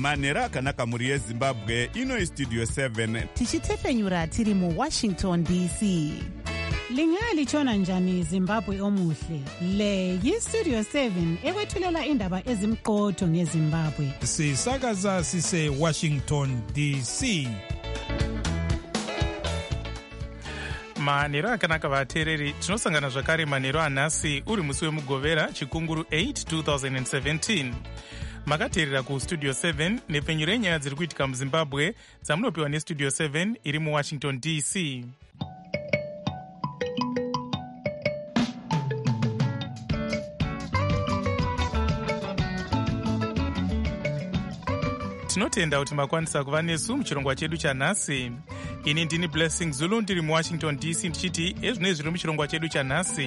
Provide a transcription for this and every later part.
manhero akanaka mhuri yezimbabwe. Ino Studio 7 tichitepfenyura tiri muWashington DC. Lingalitshona njani Zimbabwe omuhle? Le yiStudio 7 ekwethulela indaba ezimqotho ngeZimbabwe. Sisakaza sise Washington DC. Manhero akanaka vateereri, tinosangana zvakare manhero anhasi uri musi wemugovera chikunguru 8 2017. Makateerera kuStudio 7 nepfenyuro yenyaya dziri kuitika muZimbabwe dzamunopiwa neStudio 7 iri muWashington DC. Tinotenda kuti makwanisa kuva nesu muchirongwa chedu chanhasi. Ini ndini Blessing Zulu ndiri muWashington DC ndichiti ezvinoi zviri muchirongwa chedu chanhasi.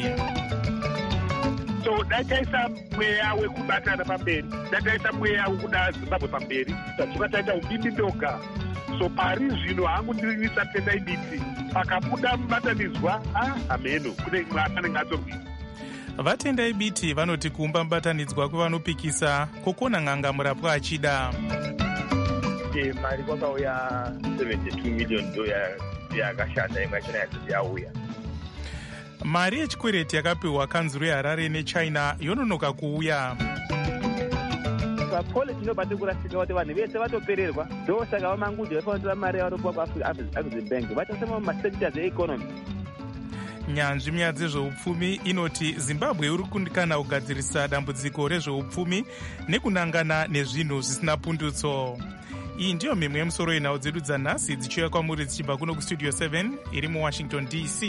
So dataisa mweya wekubatana pamberi, dataisa mweya wekuda Zimbabwe pamberi, tadzoka taita umbimbi ndoga. So pari zvino hangu ndirinisa tenda iditi pakabuda mubatanidzwa ameno kune imwe anenge atorwisa. Vatendai biti vanoti kuumba mubatanidzwa kwevanopikisa kokona n'anga murapwa achida. Mari kwakauya 72 million yakashanda imwe yachona yasati yauya. Mari yechikwereti yakapiwa kanzuro yeHarare neChina yononoka kuuya. Papolisi inobate kurasika kuti vanhu vese vatopererwa, ndosaka vamangudzi vaifanira mari yavanopiwa kuAfrican Bank vachasema mumasectors economy. Nyanzvi munyaya dzezveupfumi inoti Zimbabwe iri kukundikana kugadzirisa dambudziko rezveupfumi nekunangana nezvinhu zvisina pundutso. Iyi ndiyo mimwe yemusoro yenhau dzedu dzanhasi dzichiuya kwamuri dzichibva kuno kuStudio 7 iri muWashington DC.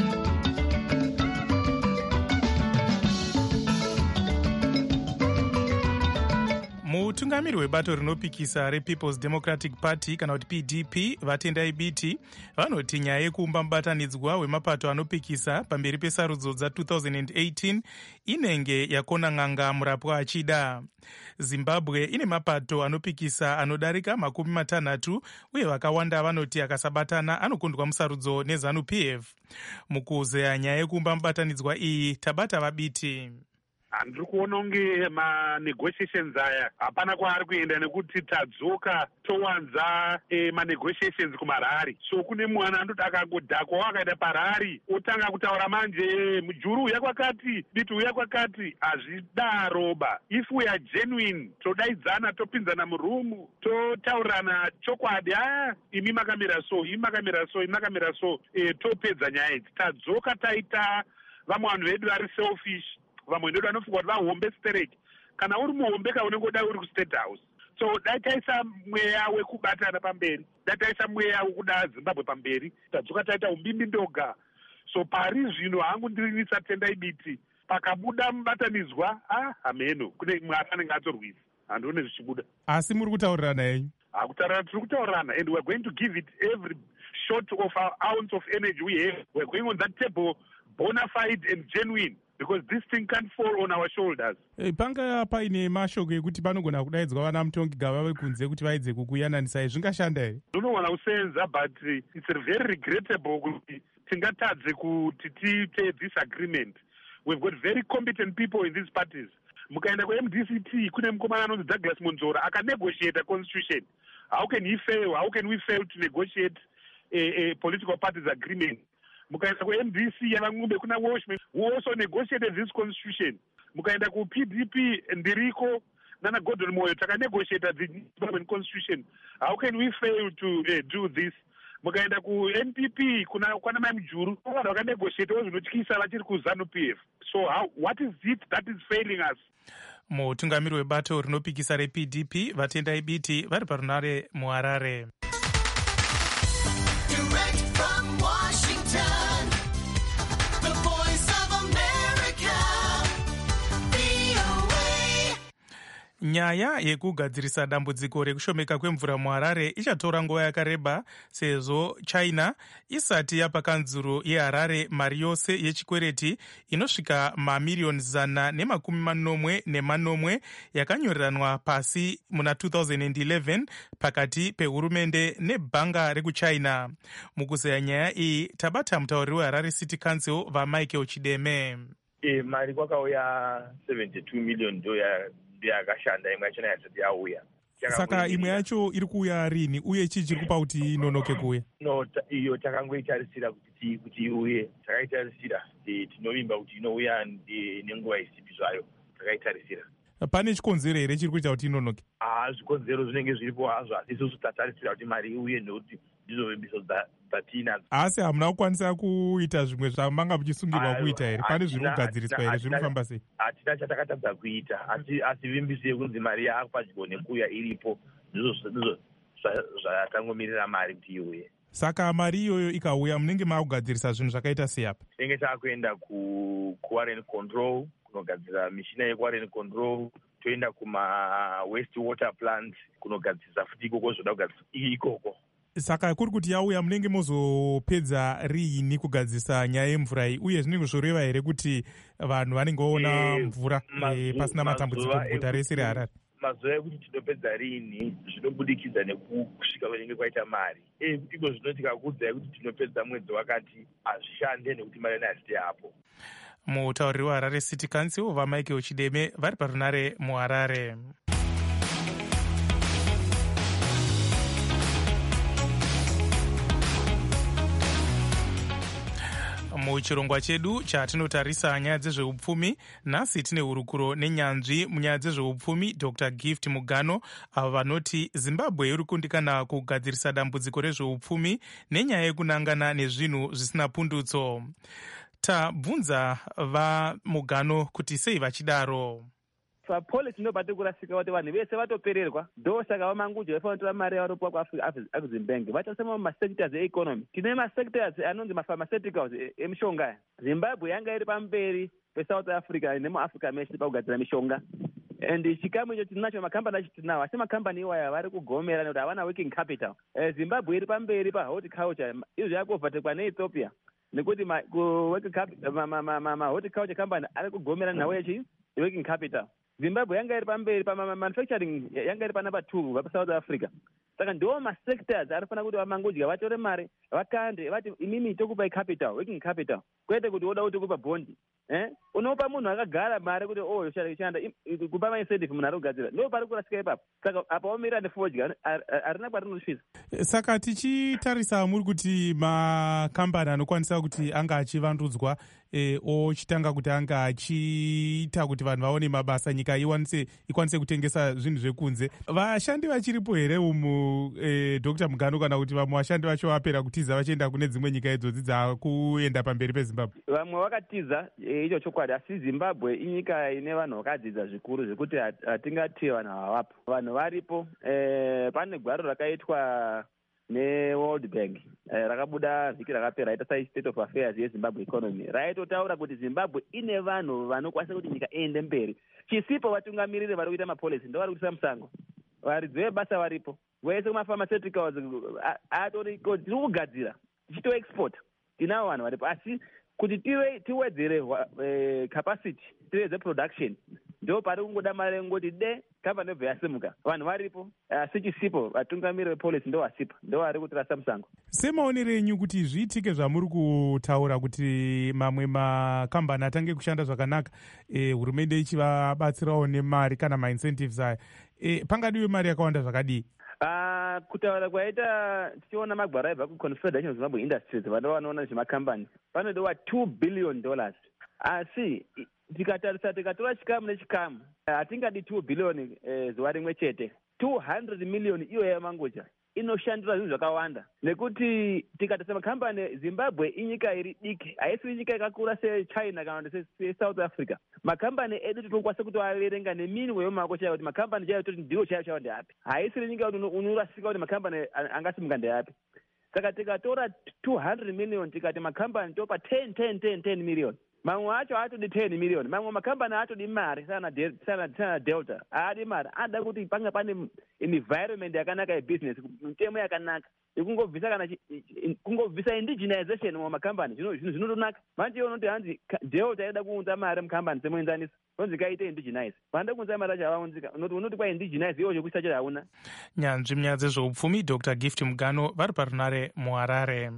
Mutungamiri webato rinopikisa rePeople's Democratic Party kana kuti PDP vatendai biti vanoti nyaya yekuumba mubatanidzwa wemapato anopikisa pamberi pesarudzo dza2018 inenge yakona n'anga murapwa achida. Zimbabwe ine mapato anopikisa anodarika 60 uye vakawanda vanoti akasabatana anokundwa musarudzo neZANU-PF. Mukuzeya nyaya yekuumba mubatanidzwa iyi tabata vabiti. Handiri kuona unge manegotiations aya hapana kwaari kuenda nekuti tadzoka towanza manegotiations kumaRari. So kune mwana andoti akangodhakwa akaenda paRari otanga kutaura manje mujuru uya kwakati bitu uya kwakati. Hazvidaroba. If we are genuine todaidzana topinzana murumu totaurirana chokwadi imi makamira so imi makamira so imi makamira so topedza nyaya idzi. Tadzoka taita vamwe vanhu vedu vari selfish, vamwe ndodo vanofunga kuti vahombe stereki. Kana uri muhombe kaunengoda uri kuState House. So dataisa mweya wekubatana pamberi, dataisa mweya wekuda Zimbabwe pamberi, tadzoka taita umbimbi ndoga. So pari zvino hangu ndirinisa tendai biti pakabuda mubatanidzwa ameno kune imwe anenge atorwisa. Handione zvichibuda. Asi muri kutaurirana henyu? Hakutaurana, tiri kutaurirana, and we're going to give it every shot of our ounce of energy we have. We're going on that table bona fide and genuine, because this thing can't fall on our shoulders. Panga paine mashoko ekuti panogona kudaidzwa vana mutongi gava vekunze kuti vaidze kukuyananisai, zvingashanda here? Ndinogona kusenza, but it's very regrettable kuti tingatadze kuti tiite this agreement. We've got very competent people in these parties. Mukaenda kuMDCT kune mukomana anonzi Douglas Monzora akanegotiate a constitution. How can he fail? How can we fail to negotiate a political parties agreement? Mukaenda kuMDC yavang'umbe kuna Washman who also negotiated this constitution. Mukaenda kuPDP Ndiriko nana Gordon Moyo takanegotiate the Zimbabwean constitution. How can we fail to do this? Mukaenda kuNPP kuna mai Mujuru vakanegotiate zvinotyisa vachiri kuZANU-PF. So what is it that is failing us? Mutungamiri webato rinopikisa rePDP vatendai biti vari parunare muHarare. Nyaya yekugadzirisa dambudziko rekushomeka kwemvura muHarare ichatora nguva yakareba sezvo China isati yapa kanzuro yeHarare mari yose yechikwereti inosvika mamiriyoni 140 yakanyoreranwa pasi muna 2011 pakati pehurumende nebhanga rekuChina. Mukuzeya nyaya iyi tabata mutauriri weHarare City Council vaMichael Chideme. Mari kwakauya 72 million yakashanda imwe yachona yasati yauya. Saka imwe yacho iri kuuya rini uye chii chiri kupa kuti inonoke kuuya? No, iyo takangoitarisira kuti iuye. Takaitarisira tinovimba kuti inouya nenguva isipi zvayo. Takaitarisira. Pane chikonzero here chiri kuita kuti inonoke? Zvikonzero zvinenge zviripo hazvo, asi isusu tatarisira kuti mari iuye nekuti ndizo vimbiso dzatinadzo. Asi hamuna kukwanisa kuita zvimwe zvamanga muchisungirwa kuita here? Pane zviri kugadziriswa here? Zviri kufamba sei? Hatina chatakatadza kuita, asi vimbiso yekunzi mari yaakupadyo nekuuya iripo ndizvo zvatangomirira mari kuti iuye. Saka mari iyoyo ikauya munenge maakugadzirisa zvinhu zvakaita seyapa? Tinenge taakuenda kuWarren Control kunogadzira mishina yeWarren Control, toenda kuma-waste water plant kunogadzirisa futi ikoko zvoda kugadzirisa ikoko. Saka kuri kuti yauya munenge mozopedza riini kugadzirisa nyaya yemvura iyi, uye zvinenge zvoreva here kuti vanhu vanenge vaona mvura pasina matambudziko muguta rese reHarare? Mazuva ekuti tinopedza riini zvinobudikidza nekusvika kwenenge kwaita mari. Iko zvino tikakuudzai kuti tinopedza mwedzi wakati hazvishande nekuti mari haziti yapo. Mutauriri weHarare City Council vaMichael Chideme vari parunare muHarare. Muchirongwa chedu chatinotarisa nyaya dzezveupfumi, nhasi tine hurukuro nenyanzvi munyaya dzezveupfumi Dr. Gift Mugano, avo vanoti Zimbabwe iri kundikana kugadzirisa dambudziko rezveupfumi nenyaya yekunangana nezvinhu zvisina pundutso. Tabvunza vaMugano kuti sei vachidaro. Papolisi ndo pati kurasika kuti vanhu vese vatopererwa, ndosaka vamangujo vafanira kutora mari yavo ropa kuAfrixim Bank vatasema masectors economy. Tine masectors anonzi mapharmaceuticals emishonga. Zimbabwe yanga iri pamberi peSouth Africa nemuAfrica meshe pakugadzira mishonga. And chikamu icho tinacho makambani acho tinawo, asi makambani iwaya vari kugomera nekuti havana working capital. Zimbabwe iri pamberi pahorticulture, izvo yakovhatekwa neEthiopia nekuti horticulture company ari kugomera nawo working capital. Zimbabwe yanga iri pamberi manufacturing yanga iri panamba 2 paSouth Africa. Saka ndiwo masectors arifana kuti vamangodya vatore mari vakande vati imimi tokupai capital, working capital, kwete kuti oda kuti kupa bondi. Unopa munhu akagara mari kuti shanda kupa maincentive munhu ari kugadzira, ndo pari kurasika ipapo. Saka apa omira nefodya harina kwatinosvisa. Saka tichitarisa muri kuti makambani anokwanisa kuti anga achivandudzwa ochitanga kuti anga achiita kuti vanhu vaone mabasa, nyika ikwanise kutengesa zvinhu zvekunze, vashandi vachiripo here umu Dr. Mugano, kana kuti vamwe vashandi vacho vapera kutiza vachienda kune dzimwe nyika idzodzi dzakuenda pamberi peZimbabwe? Vamwe vakatiza, icho chokwadi, asi Zimbabwe inyika ine vanhu vakadzidza zvikuru zvekuti hatingati vanhu havapo. Vanhu varipo. Pane gwaro rakaitwa neWorld Bank rakabuda vhiki rakapera, raita State of Affairs yeZimbabwe economy, raitotaura kuti Zimbabwe ine vanhu vanokwanisa kuti nyika iende mberi. Chisipo vatungamiriri vari kuita mapolisi ndo vari kuisa musango, varidzi vebasa varipo, vese kumapharmaceuticals tiri kugadzira tichitoexport, tinavo vanhu varipo, asi kuti tiwedzere capacity, tiwedze production, ndo pari kungoda mari ngoti kambani yobva yasimuka. Vanhu varipo, asi chisipo vatungamiriri vepolisi ndo vasipo, ndo vari kutirasa musango. Semaonero enyu kuti zviitike zvamuri kutaura kuti mamwe makambani atange kushanda zvakanaka, hurumende ichivabatsirawo nemari kana maincentives aya, pangadiwe mari yakawanda zvakadii? Kutaura kwaita tichiona magwaro aibva kuConfederation of Zimbabwe Industries vanoona zvemakambani, panodiwa $2 billion. Asi tikatora chikamu nechikamu hatingadi 2 billion zuva rimwe chete. 200 million iyo yamangoja inoshandira zvinhu zvakawanda, nekuti tikatasa makambani, Zimbabwe inyika iri diki, haisi nyika yakakura seChina kana seSouth Africa. Makambani edu tinokwanisa kutoaverenga neminwe yomako chaiyo kuti makambani chaiyo toti ndiro chaiyo ndeapi. Haisiri nyika kuti unorasika kuti makambani angasimuka ndeapi. Saka tikatora 200 million tikati makambani topa 10 million, mamwe acho haatodi 10 million, mamwe makambani haatodi mari sana Delta haadi mari, ada kuti panga pane environment yakanaka yebusiness, mitemo yakanaka kungobvisa indigenization mumakambani, zvinhu zvinondonaka. Manje unoti hanzi Delta yaida kuunza mari mukambani semuenzanisa, onzi kaite indigenize, vanoda kuunza mari acho havaunzika, unoti kwa indigenize iwo chokuisa cho hauna. Nyanzvi munyaya dzezveupfumi Dr. Gift Mugano vari parunare muHarare.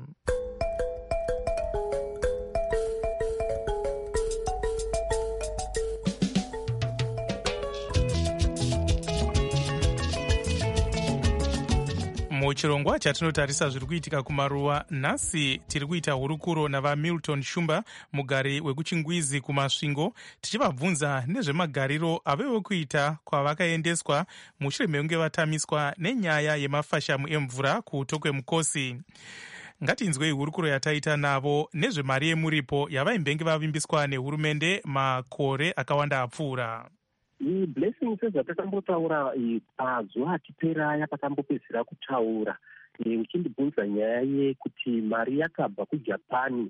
muchirongwa chatinotarisa zviri kuitika kumaruwa nhasi tiri kuita hurukuro navaMilton Shumba, mugari wekuchingwizi kumasvingo, tichivabvunza nezvemagariro avewo kuita kwavakaendeswa mushure mekunge vatamiswa nenyaya yemafashamu emvura kutokwe mukosi. Ngatinzwei hurukuro yataita navo nezvemari yemuripo yavaimbenge vavimbiswa nehurumende makore akawanda apfuura. Blessings dzatakambotaura pazuva atipera patakambopedzera kutaura uchindibvunza nyaya yekuti mari yakabva kuJapan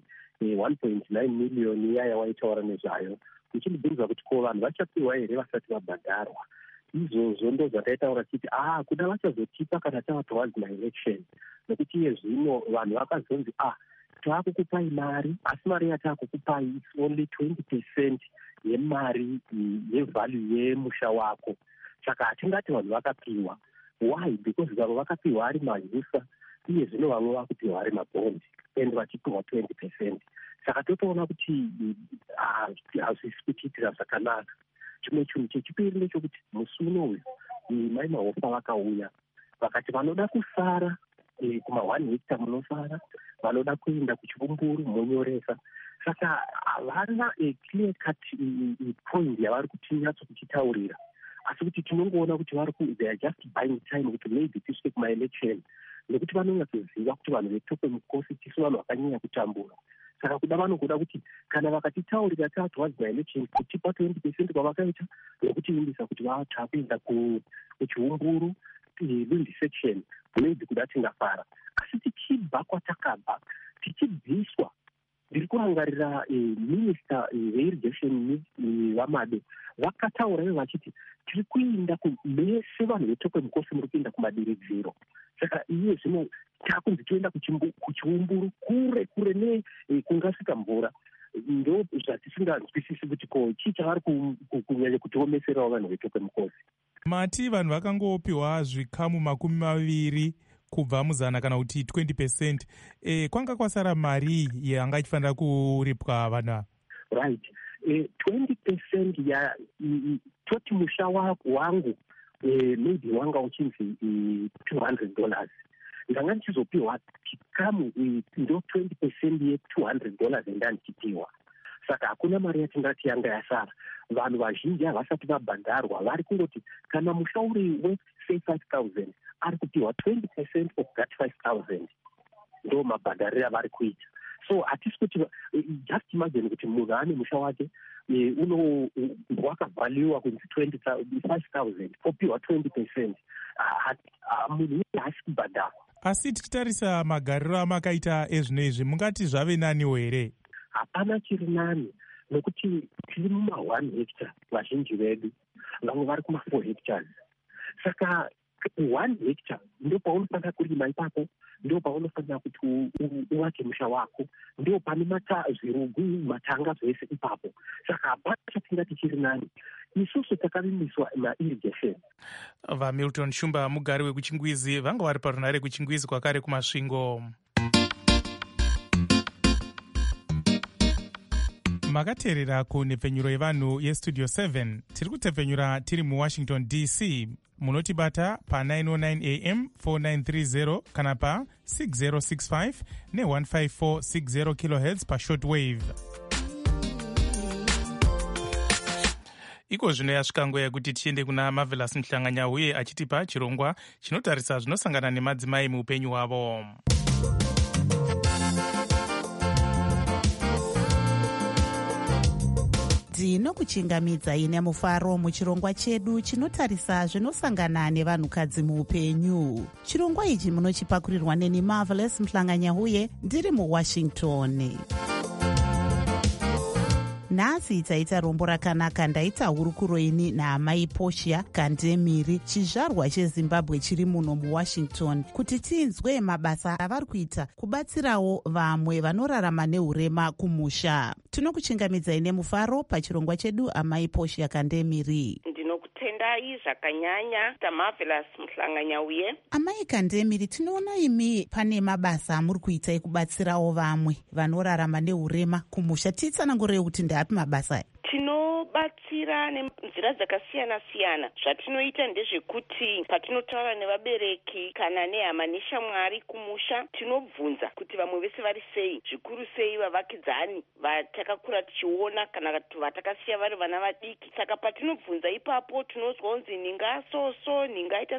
1.9 million iya yawaitaura nezvayo, uchindibvunza kuti ko vanhu vachapiwa here vasati vabhadharwa. Izvozvo ndo zvataitaura tichiti kuda vachazotipa kana tava towards maelection, nekuti iye zvino vanhu vakazonzi taakukupai mari asi mari yataakukupai is only 20% yemari yevalue yemusha wako. Saka hatingati vanhu vakapiwa. Why? Because vamwe vakapiwa ari majusa, iye zvino vamwe vakupiwa ari mabhondi and vachipiwa 20%. Saka totoona kuti hazvisi kutiitira zvakanaka. Chimwe chinhu chechipiri ndechekuti musi unoyu mai mahofa vakauya vakati vanoda kusara kuma 1 hectare munosara, vanoda kuenda kuchivumburu monyoresa. Saka havana clear cut point yavari kutinyatso kuchitaurira, asi kuti tinongoona kuti they are just buying time kuti maybe tisvike kuma-election, nekuti vanonyatsoziva kuti vanhu vetokwe mukosi tisu vanhu vakanyanya kutambura. Saka kuda vanogoda kuti kana vakatitaurira towards ma-election kutipa 20% kwavakaita, nokutiimbisa kuti vatakuenda kuchiumburu Lindi section, maybe kuda tingafara. Asi tichibva kwatakabva tichibviswa, ndiri kurangarira minister veirrigation vamade vakataura ivo vachiti tiri kuenda mese vanhu vetokwe mukosi muri kuenda kumadiridziro. Saka iye zvino takunzi toenda kuchiumburu kure kungasvika mvura. Ndo zvatisinganzwisisi kuti ko chii chavari kunyanya kutiomeserawo vanhu vetokwe mukosi. Mati vanhu vakangopiwa zvikamu 20 kubva muzana kana kuti 20%. Kwanga kwasara mari yanga ichifanira kuripwa vanhu ava? Right. 20% toti musha wangu maybe wanga uchinzi $200. Ndanga ndichizopiwa chikamu ndo 20% ye$200 endandichipiwa. Saka hakuna mari yatingati yanga yasara. Vanhu vazhinji havasati vabhadharwa, vari kungoti kana musha uri worth say 5,000 ari kupiwa 20% of that 5,000 ndo mabhadhariro avari kuita. So hatisi kuti just imagine kuti munhu ane musha wake wakavhaliwa kunzi 5,000 opiwa 20%, munhu haasi kubhadharwa. Asi tichitarisa magariro amakaita ezvinoizvi, mungati zvave naniwo here? Hapana chiri nani, nokuti tiri muma 1 hectare vazhinji vedu, vamwe vari kuma 4 hectares. Saka 1 hectare ndo paunofanira kurima ipapo, ndo paunofanira kuti uvake musha wako, ndo pane zvirugu matanga zvese ipapo. Saka hapana chatingati chiri nani. Isusu takavimbiswa mairrigation. VaMilton Shumba, mugari wekuchingwizi, vanga vari parunhare kuchingwizi kwakare kumasvingo. Makateerera kunhepfenyuro yevanhu yestudio 7. Tiri kutepfenyura tiri muWashington DC. Munotibata pa 909 AM 4930 kana pa 6065 ne15460 kHz pa shortwave. Iko zvino yasvika nguva yekuti tiende kuna Marvelous Mhlanganya uye achitipa chirongwa chinotarisa zvinosangana nemadzimai muupenyu hwavo. Ndinokuchingamidzai nemufaro muchirongwa chedu chinotarisa zvinosangana nevanhukadzi muupenyu. Chirongwa ichi munochipakurirwa neni Marvelous Mhlanganya uye ndiri muWashington. Nhasi taita rombo rakanaka. Ndaita hurukuro ini naamai Portia Kandemiri, chizvarwa cheZimbabwe chiri muno muWashington, kuti tinzwe mabasa avari kuita kubatsirawo vamwe vanorarama neurema kumusha. Tinokuchingamidzai nemufaro pachirongwa chedu, amai Portia Kandemiri. Ndinokutendai zvakanyanya taMarvelous Mhlanganya uye. Amai Kandemiri, tinoona imi pane mabasa amuri kuita ekubatsirawo vamwe vanorarama neurema kumusha. Titsanangurei kuti ndapi mabasa aya? tinobatsira nenzira dzakasiyana-siyana. Zvatinoita ndezvekuti patinotaura nevabereki kana nehama neshamwari kumusha, tinobvunza kuti vamwe vese vari sei, zvikuru sei vavakidzani vatakakura tichiona kana vatakasiya vari vana vadiki. Saka patinobvunza ipapo tinozwa kunzi ninga so ningaita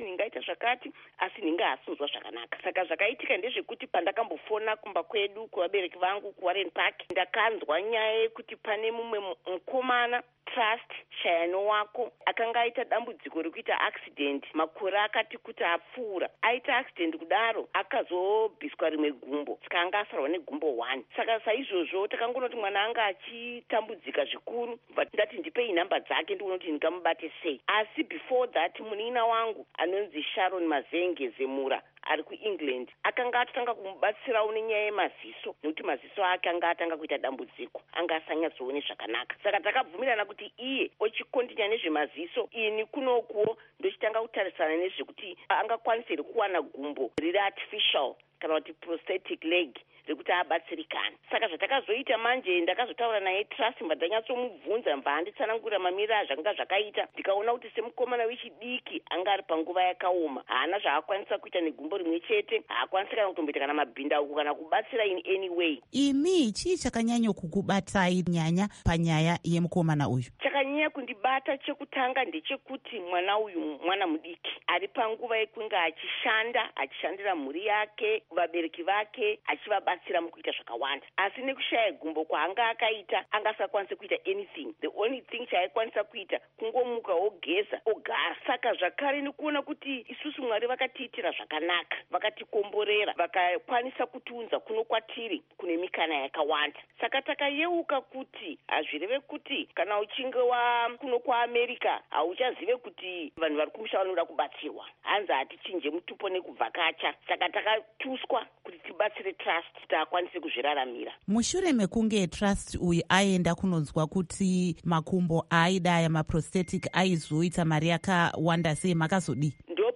zvakati asi ninga asinzwa zvakanaka. Saka zvakaitika ndezvekuti pandakambofona kumba kwedu kuvabereki vangu kuWarren Park, ndakanzwa nyaya yekuti pane mumwe mukomana Trust Shayano wako akanga aita dambudziko rekuita accident makore akati kuti apfuura. Aita accident kudaro akazobviswa rimwe gumbo, saka asarwa negumbo 1. Saka saizvozvo takangonoti mwana anga achitambudzika zvikuru, ndati ndipei nhamba dzake ndione kuti ndingamubate sei. Asi before that munina wangu anonzi Sharon Mazenge Zemura ari kuEngland akanga atotanga kumubatsirawo nenyaya yemaziso, nekuti maziso ake anga atanga kuita dambudziko, anga asanyatsoone zvakanaka. Saka takabvumirana kuti iye ochikontinya nezvemaziso, ini kunokuwo ndochitanga kutarisana nezvekuti angakwanise kuwana gumbo riri artificial kana kuti prosthetic leg rekuti abatsirikane. Saka zvatakazoita manje, ndakazotaura naye Trust ndanyatsombvunza mva anditsanangurira mamiriro azvanga zvakaita, ndikaona kuti semukomana wechidiki anga ari panguva yakaoma, haana zvaakwanisa kuita negumbo rimwe chete, haakwanisi kana kutomboita kana mabhindauko kana kubatsira in any way. Imi chii chakanyanya kukubatai nyanya panyaya yemukomana uyu? Chakanyanya kundibata chekutanga ndechekuti mwana uyu mwana mudiki ari panguva yekunge achishandira mhuri yake, vabereki vake, achivabatsira mukuita zvakawanda. Asi nekushaya gumbo kwaanga akaita, anga asakwanisa kuita anything. The only thing chaaikwanisa kuita kungomuka ogeza ogara. Saka zvakare nekuona kuti isusu Mwari vakatiitira zvakanaka, vakatikomborera, vakakwanisa kutiunza kuno kwatiri kune mikana yakawanda. Saka takayeuka kuti hazvireve kuti kana uchinge kuno kwaAmerica hauchazive kuti vanhu vari kumusha vanoda kubatsirwa. Hanzi hatichinje mutupo nekubvakacha. Saka takatuswa kuti tibatsire Trust kuti akwanise kuzviraramira. Mushure mekunge Trust uyu aenda kunonzwa kuti makumbo aida maprosthetic aizoita mari yakawanda sei, makazodii?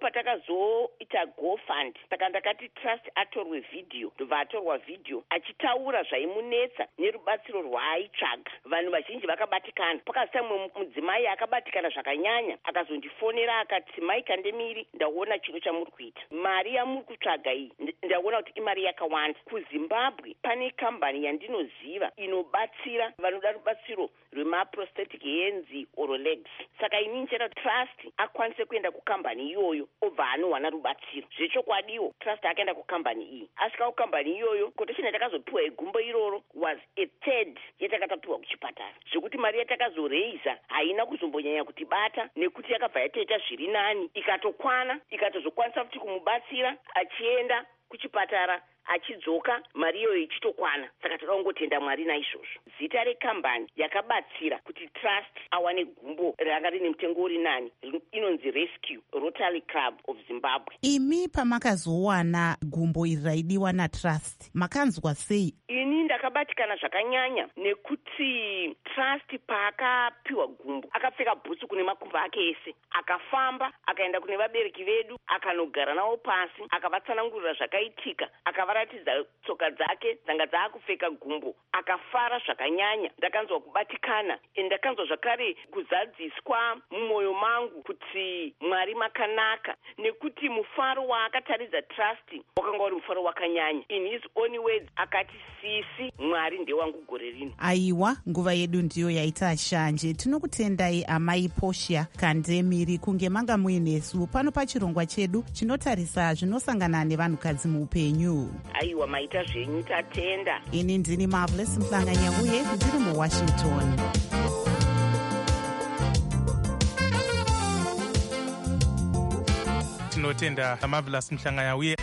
Patakazoita GoFund, saka ndakati Trust atorwe video, ndobva atorwa video achitaura zvaimunetsa nerubatsiro rwaaitsvaga. Vanhu vazhinji vakabatikana. Pakazita mumwe mudzimai akabatikana zvakanyanya, akazondifonera akati, Mai Kandemiri, ndaona chiro chamuri kuita. Mari yamuri kutsvaga iyi ndaona kuti imari yakawanda. KuZimbabwe pane kambani yandinoziva inobatsira vanoda rubatsiro rwemaprosthetic hands or legs. Saka ini ndichada Trust akwanise kuenda kukambani iyoyo obva anowana rubatsiro. Zvechokwadiwo Trust akaenda kukambani iyi. Asvika kukambani iyoyo, quotation yatakazopiwa yegumbo iroro was a third yatakatapiwa kuchipatara. Zvekuti mari yatakazoreiza haina kuzombonyanya kutibata, nekuti yakabva yatoita zviri nani, ikatokwana, ikatozokwanisa futi kumubatsira achienda kuchipatara achidzoka, mari iyoyo ichitokwana. Saka takangotenda Mwari naizvozvo. Zita rekambani yakabatsira kuti Trust awane gumbo ranga rine mutengo uri nani inonzi Rescue Rotary Club of Zimbabwe. Imi pamakazowana gumbo iri raidiwa naTrust makanzwa sei? Ini ndakabatikana zvakanyanya nekuti Trust paakapiwa gumbo akapfeka bhutsu kune makumbo ake ese, akafamba akaenda kune vabereki vedu akanogara navo pasi, akavatsanangurira zvakaitika, akavaratidza tsoka dzake dzanga dzaakupfeka gumbo, akafara zvakanyanya. Ndakanzwa kubatikana, ndakanzwa zvakare kuzadziswa mumwoyo mangu kuti Mwari makanaka, nekuti mufaro waakataridza Trust wakanga uri mufaro wakanyanya. In his own words akati, sisi Mwari ndewangu gore rino. Aiwa, nguva yedu ndiyo yaita shanje. Tinokutendai Amai Portia Kandemiri kunge manga muinesu pano pachirongwa chedu chinotarisa zvinosangana nevanhukadzi muupenyu. Aiwa, maita zvenyu, tatenda. Ini ndini Marvelous Mhlanganyauye, ndiri muWashington. Tinotenda Marvelous Mhlanganyauye.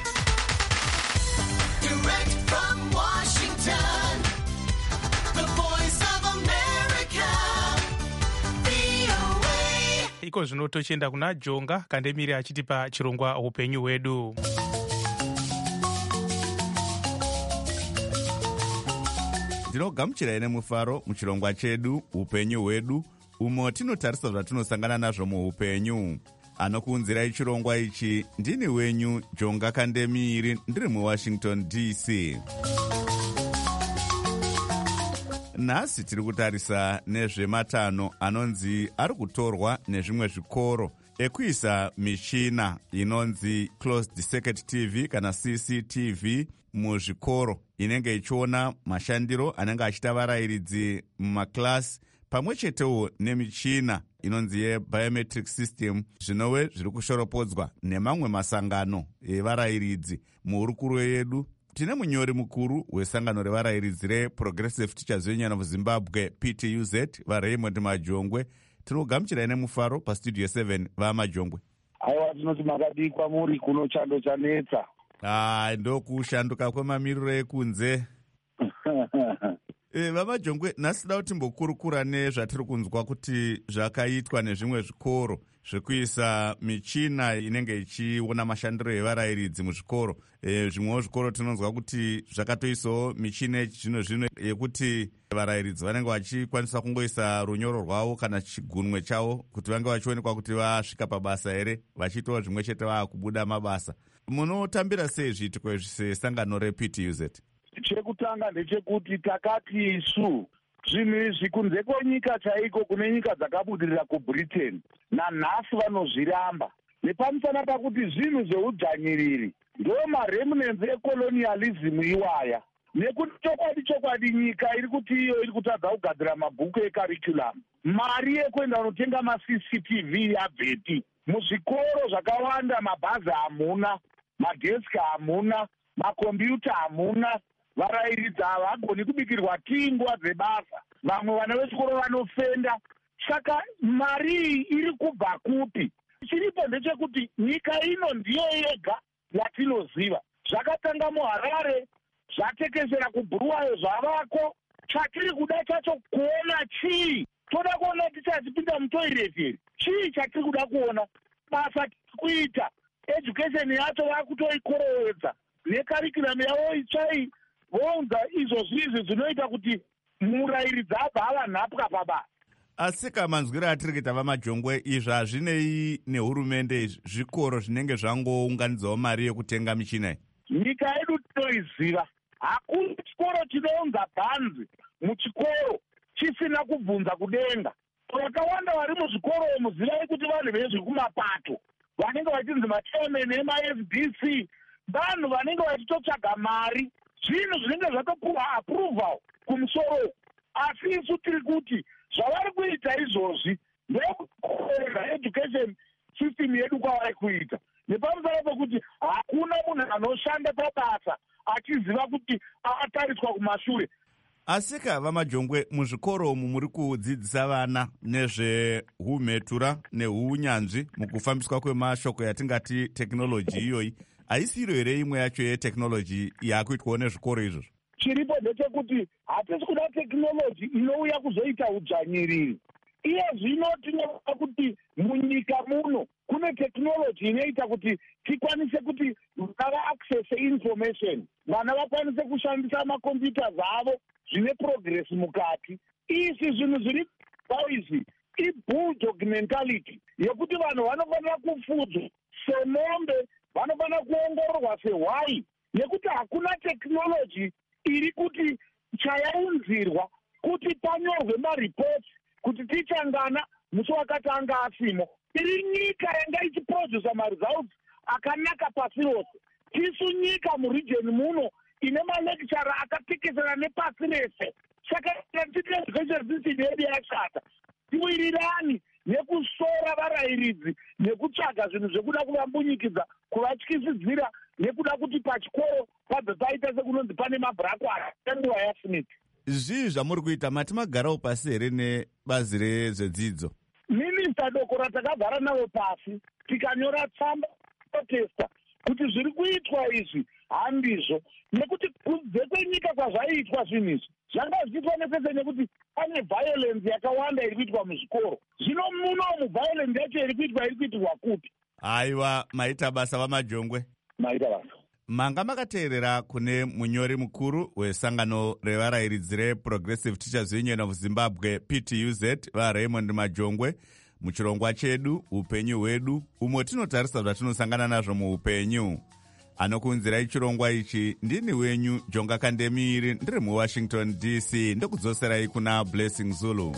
Direct from Washington, the voice of America, VOA. Iko zvino tochienda kuna Jonga Kandemiri achitipa chirongwa upenyu hwedu. Ndinogamuchirai nemufaro muchirongwa chedu upenyu hwedu, umo tinotarisa zvatinosangana nazvo muupenyu. Anokuunzirai chirongwa ichi ndini wenyu Jonga Kandemiri, ndiri muWashington DC. Nhasi tiri kutarisa nezvematanho anonzi ari kutorwa nezvimwe zvikoro ekuisa michina inonzi closed circuit TV kana CCTV muzvikoro, inenge ichiona mashandiro anenge achiita varayiridzi mumaklasi, pamwe chetewo nemichina inonzi yebiometric system, zvinove zviri kushoropodzwa nemamwe masangano evarayiridzi. Muhurukuro yedu tine munyori mukuru wesangano revarayiridzi reProgressive Teachers Union of Zimbabwe PTUZ, vaRaymond Majongwe. Tinogamuchirai nemufaro pastudio 7 vaMajongwe. Aiwa, tinoti makadikwa muri kuno chando chanetsa. Ndokushanduka kwemamiriro ekunze. VaMajongwe, nhasi da kuti timbokurukura nezvatiri kunzwa kuti zvakaitwa nezvimwe zvikoro zvekuisa michina inenge ichiona mashandiro evarayiridzi muzvikoro. Zvimwewo zvikoro tinonzwa kuti zvakatoisawo michina yechizvino-zvino yekuti varayiridzi vanenge vachikwanisa kungoisa runyoro rwavo kana chigunwe chavo kuti vange vachionekwa kuti vasvika pabasa here, vachiitawo zvimwe chete vaakubuda mabasa. Munotambira sei zviitiko izvi sesangano rePTUZ? Chekutanga ndechekuti takati isu zvinhu izvi kunze kwenyika chaiko, kune nyika dzakabudirira kuBritain, nanhasi vanozviramba nepamusana pakuti zvinhu zveudzvanyiriri ndo maremnants ecolonialism iwaya, nekuti chokwadi nyika iri kuti iyo iri kutadza kugadzira mabhuku ecurriculum. Mari yekuenda kunotenga maCCTV yabveti. Muzvikoro zvakawanda mabhazi hamuna, madheski hamuna, makombiyuta hamuna, varayiridzi havagoni kubikirwa tii nguva dzebasa, vamwe vana vechikoro vanofenda. Saka mari iyi iri kubva kupi? Chiripo ndechekuti nyika ino ndiyo yega yatinoziva. Zvakatanga muHarare, zvatekeshera kuBuluwayo, zvavako. Chatiri kuda chacho kuona chii? Toda kuona tichazipinda mutoireti here? Chii chatiri kuda kuona? Basa kuita education yacho vakutoikorowedza nekarikiramu yavo itsvai vounza izvo zvizvi zvinoita kuti murayiridzi abva ava nhapwa pabasa. Asi kamanzwiro atiri kuita vaMajongwe, izvi hazvinei nehurumende, zvikoro zvinenge zvangounganidzawo mari yekutenga michina iyi? Nyika yedu tinoiziva. Hakuna chikoro chinounza bhanzi muchikoro chisina kubvunza kudenga. Vakawanda vari muzvikoro muzivai kuti vanhu vezvekumapato vanenge vachinzi machairman emaFDC, vanhu vanenge vachitotsvaga mari, zvinhu zvinenge zvatopuwa approval kumusoro. Asi isu tiri kuti zvavari kuita izvozvi ndekukorera education system yedu kwavari kuita, nepamusana pekuti hakuna munhu anoshanda pabasa achiziva kuti atariswa kumashure. Asika vaMajongwe, muzvikoro umu muri kudzidzisa vana nezveumhetura neunyanzvi mukufambiswa kwemashoko yatingati tekinoloji iyoyi. Haisiro here imwe yacho yetekinoloji yakuitwawo nezvikoro izvozvo? Chiripo ndechekuti hatisi kuda tekinoloji inouya kuzoita udzvanyiriri. Iye zvino tinoda kuti munyika muno kune tekinoloji inoita kuti tikwanise kuti vana vaaccesse information, vana vakwanise kushandisa makombiyuta avo zvine progress mukati. Izvi zvinhu zviri pauizvi ibulldog mentality yekuti vanhu vanofanira kufudzwa semombe, vanofanira kuongororwa sehwai, nekuti hakuna tekinoloji iri kuti chayaunzirwa kuti panyorwe maripoti kuti tichangana musi wakati anga asimo. Iri nyika yanga ichiprodusa maresults akanaka pasi rose. Tisu nyika muregion muno ine malekchara akatekesera nepasi rese. Saka education system yedu yashata. Tiwirirani nekusora varayiridzi nekutsvaga zvinhu zvekuda kuvambunyikidza, kuvatyisidzira nekuda kuti pachikoro padza paita sekunonzi pane mabhurakwara enguva yaSmith. Zvii zvamuri kuita? Mati magarawo pasi here nebazi rezvedzidzo? Minista doko ratakagara navo pasi tikanyora tsamba protesta kuti zviri kuitwa izvi handizvo, nekuti kunze kwenyika kwazvaiitwa zvinhu izvi zvanga zvichiitwa nesese nekuti pane violence yakawanda iri kuitwa muzvikoro. Zvino munomu violence yacho iri kuitirwa kupi? Aiwa, maita basa vaMajongwe. Maita basa. Manga makateerera kune munyori mukuru wesangano revarayiridzi reProgressive Teachers Union of Zimbabwe PTUZ, vaRaymond Majongwe, muchirongwa chedu upenyu hwedu, umo tinotarisa zvatinosangana nazvo muupenyu. anokunzirai chirongwa ichi ndini wenyu Jonga Kandemiri, ndiri muWashington DC, ndokudzoserai kuna Blessing Zulu.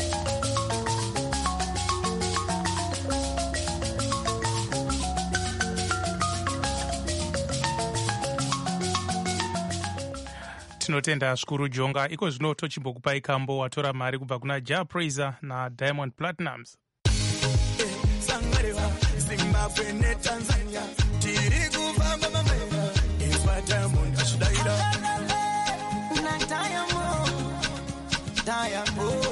Tinotenda zvikuru Jonga. Iko zvino tochimbokupai kambo watora mari kubva kuna Ja Praiser naDiamond Platnumz. Zimbabwe neTanzania tiri kufamba mamera izwa Diamond achidaira na Diamond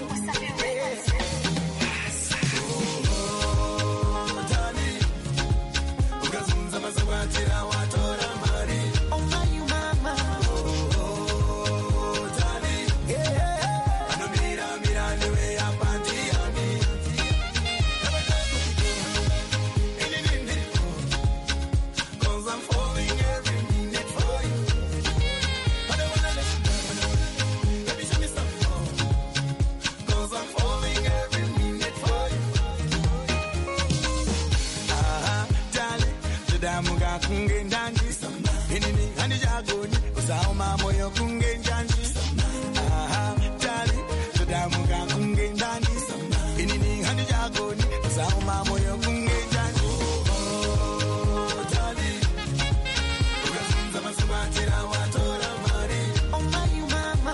Dani ukazunza mazabatira watora mari oh my mama Dani anomira newe yapandiani kunge ndanji inini handijagoni usaoma moyo kunge njanji tali todamuka kunge ndanji inini handijagoni usaoma moyo kunge njanji tali ukazunza masubatira watora mari oh my mama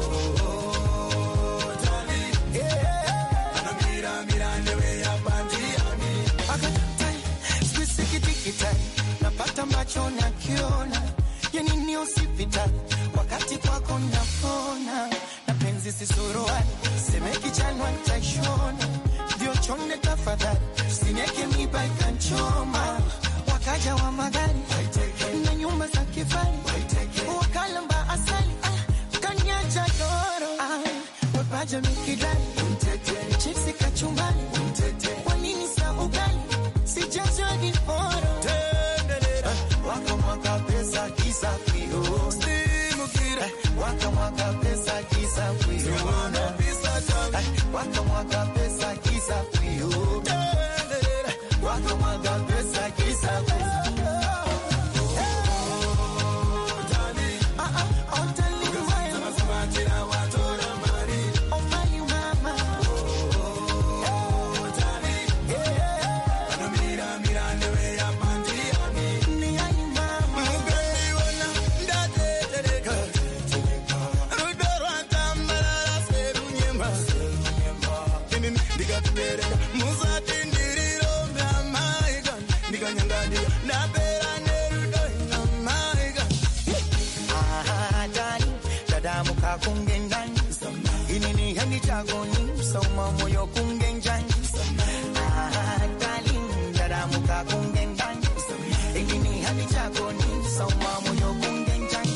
tali anomira newe yapandiani akatai spesikitikitani napata macho na kiona yani ni hospitali wakati kwako napona na penzi sisuruani semeki chanwa nitaishona ndio chonde tafadhali usinieke miba ikanchoma wakaja wa magari na nyumba za kifari wakalamba asali kanyacha doro wapaja mikidani chipsi kachumbani wanini sa ugali sijazwa giforo wakamwaka pesa kisa kwio stimukira wakamwaka pesa kisa kwio wakamwaka pesa kisa kwio wakamwaka pesa kisa kwio inini handijagoni sauma moyo kunge njanji darling dadamuka kunge njanji inini handijagoni sauma moyo kunge njanji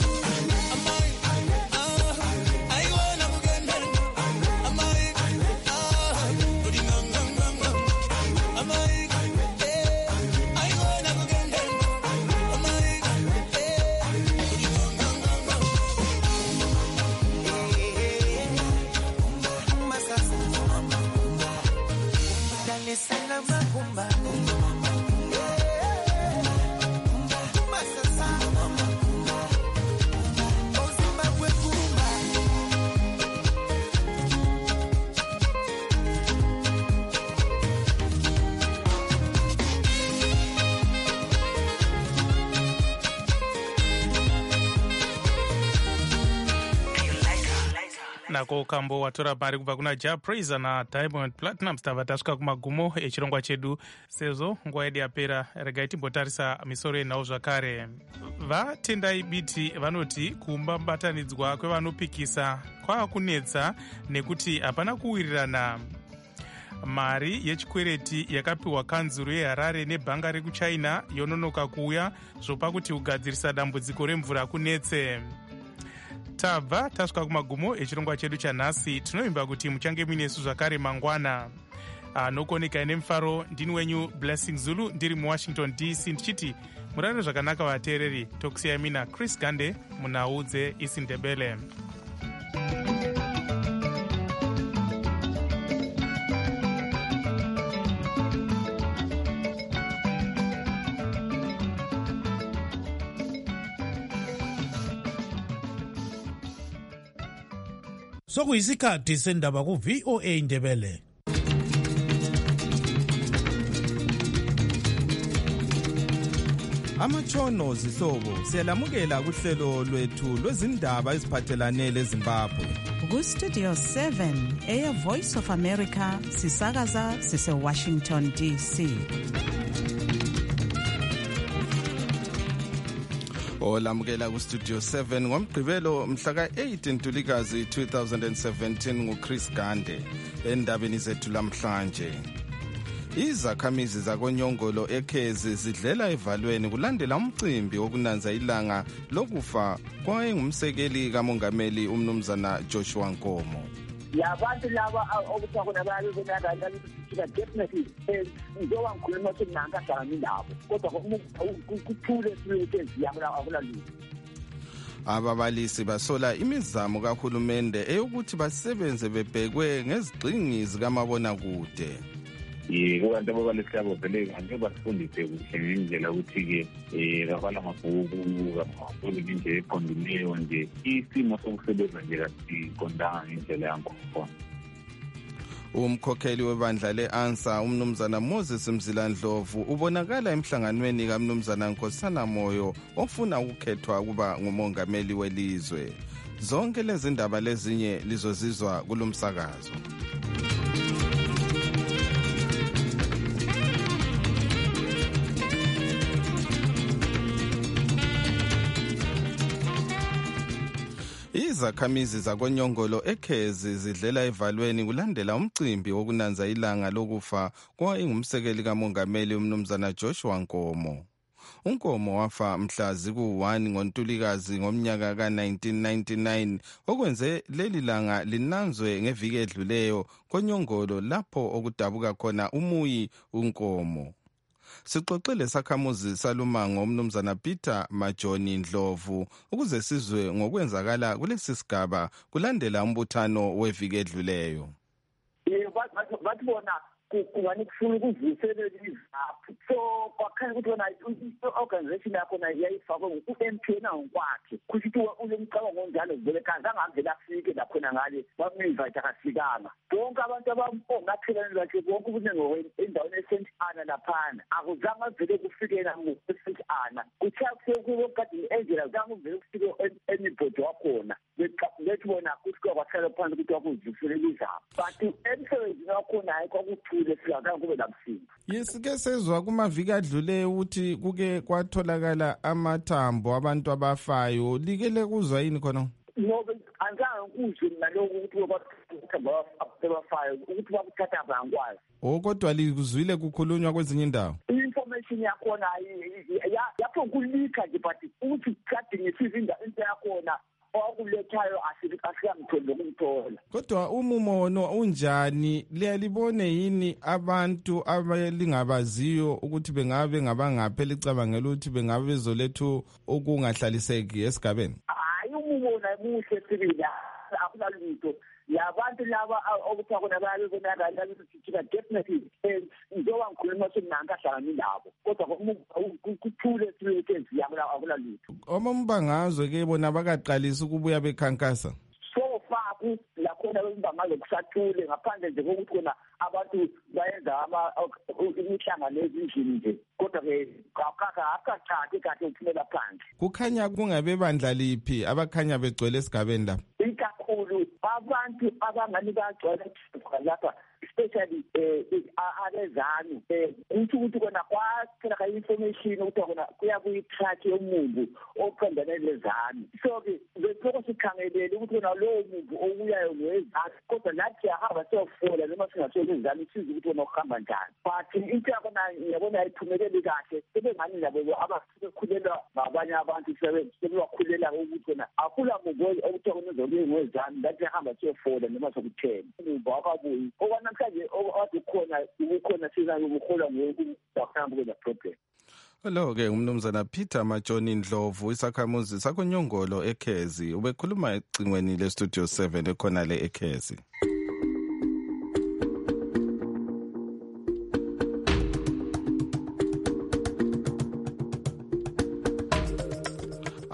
nako kambo watora mari kubva kuna Ja Praiser naDiamond Platnumz. Tava tasvika kumagumo echirongwa chedu, sezvo nguva yedu yapera. Regai timbotarisa misoro yenhau zvakare. Vatendai biti vanoti kumba mubatanidzwa kwevanopikisa kwaakunetsa nekuti hapana kuwirirana. Mari yechikwereti yakapiwa kanzuro yeHarare nebhanga rekuchina yononoka kuuya zvopa kuti kugadzirisa dambudziko remvura kunetse. Tabva tasvika kumagumo echirongwa chedu chanhasi. Tinovimba kuti muchange muinesu zvakare mangwana. Anokoneka nemufaro ndini wenyu Blessing Zulu, ndiri muWashington DC, ndichiti murare zvakanaka vateereri. Tokusiyai mina Chris Gande munhau dzeIsiNdebele. Sokuyisikhathi sendaba ku VOA Indebele. Amatshono zihlobo siyalamukela kuhlelo lwethu lwezindaba eziphathelane leZimbabwe. Ku Studio 7 Air Voice of America sisakaza sise Washington DC. Olamukela ku Studio 7 ngomgqibelo mhla ka-8 Ntulikazi 2017 nguChris Gande. Endabeni zethu lamhlanje, izakhamizi zakonyongolo ekhezi zidlela evalweni kulandela umcimbi wokunanza ilanga lokufa kwayengumsekeli kamongameli umnumzana Joshua Nkomo. Labantu laba okuthiwa khona bayabonakala ukuthi definitely njengoba ngikhuluma ukuthi nangahlangani nabo kodwa kuthule siwekezi akulalutho. Ababalisi basola imizamo kahulumende eyokuthi basebenze bebhekwe ngezigxingi zikamabonakude. Kubantu ababalisi labo vele kanje basifundise kuhle ngendlela ukuthi-ke babala amabhuku kakhulu ngendlela eqondileyo nje isimo sokusebenza nje kasiqondanga ngendlela yankhona. Umkhokheli webandla le-ANSA umnumzana Moses Mzilandlovu ubonakala emhlanganweni kamnumzana Nkosana Moyo ofuna ukukhethwa kuba ngumongameli welizwe. Zonke lezi ndaba lezinye lizozizwa kulomsakazo. Izakhamizi zakonyongolo ekhezi zidlela evalweni kulandela umcimbi wokunanza ilanga lokufa kwayengumsekeli kamongameli umnumzana Joshua Nkomo. uNkomo wafa mhla ziku-1 ngoNtulikazi ngomnyaka ka-1999 okwenze leli langa linanzwe ngeviki edluleyo konyongolo lapho okudabuka khona umuyi uNkomo. Sixoxele sakhamuzi salumango umnumzana Peter Majoni Ndlovu ukuze sizwe ngokwenzakala kulesi sigaba kulandela umbuthano weviki edluleyo. Bathi bona kungani kufuna ukuvuselela izaphu so kwakhanya ukuthi wona i-organization yakho yayifakwe ngu-MPN ngokwakhe kusho ukuthi ule mcabango onjalo vele kazange avele afike lakhona ngale bamuyinvayitha akafikanga. Bonke abantu abongathelane lakhe bonke ubuningi endaweni e-St. Anna laphana akuzange avele kufikela ngo-St. Anna kuthiya kukade i-angela azange uvele kufike emibhodi wakhona bethi bona kuthi kwahlala phansi ukuthi wakuzivuselela izaphu but emsebenzini wakhona hayi kwakuthule singazange kube namsindo. Yesike sezwa kumaviki adluleyo ukuthi kuke kwatholakala amathambo abantu abafayo like lekuzwa yini khona? No, angizange kuzwe naloko ukuthi abafayo ukuthi bakuthatha bangikwazi. Kodwa likuzwile kukhulunywa kwezinye indawo? I-information yakhona yapho kulika nje but ukuthi kade ngisiza into yakhona okulethayo asikamtholi lokumthola. Kodwa umumono unjani liyalibone yini abantu abalingabaziyo ukuthi bengabe ngabangaphe licabangela ukuthi bengabe bezolethu okungahlaliseki esigabeni? Hayi umumono muhle sibila akunalutho. Labantu laba okuthiwa khona bayabonakala ukuthi definitely njengoba ngikhuluma ukuthi nangahlangani nabo kodwa kuthule siwekezi akulalutho. Omambangazwe-ke bona bakaqalisa ukubuya bekhankasa? So far lakhona bembangazwe kusathule ngaphandle nje kokuthi khona abantu bayenza imihlangano ezindlini nje kodwa-ke akakathathi kahle ukuphumela phandle. Kukhanya kungabe bandla liphi abakhanya begcwele esigabeni lapha? Ikakhulu abantu abangani bagcwele lapha especially abezanu kuthi ukuthi kona kwatholakala i-information ukuthi kona kuya kuyi-track yomumbu oqondane lezanu so-ke besiloko sikhangelele ukuthi kona lowo mumbu obuyayo ngowezanu kodwa nathi yahamba siyofola noma singatholi izanu isize ukuthi kona ukuhamba njani but into yakona ngiyabona ayiphumeleli kahle sebengani nabo abasebekhulelwa ngabanye abantu sebebakhulela ukuthi kona akula mumbu okuthiwa kona uzoluye ngowezanu nathi yahamba siyofola noma sokutheni umumbu wakabuyi namhlanje ukukhona sizake ukuhola ngokuhamba kwela problem. Hello-ke umnumzana Peter Majoni Ndlovu isakhamuzi sakonyongolo ekhezi ubekhuluma ecingweni le-Studio 7 ekhona le ekhezi.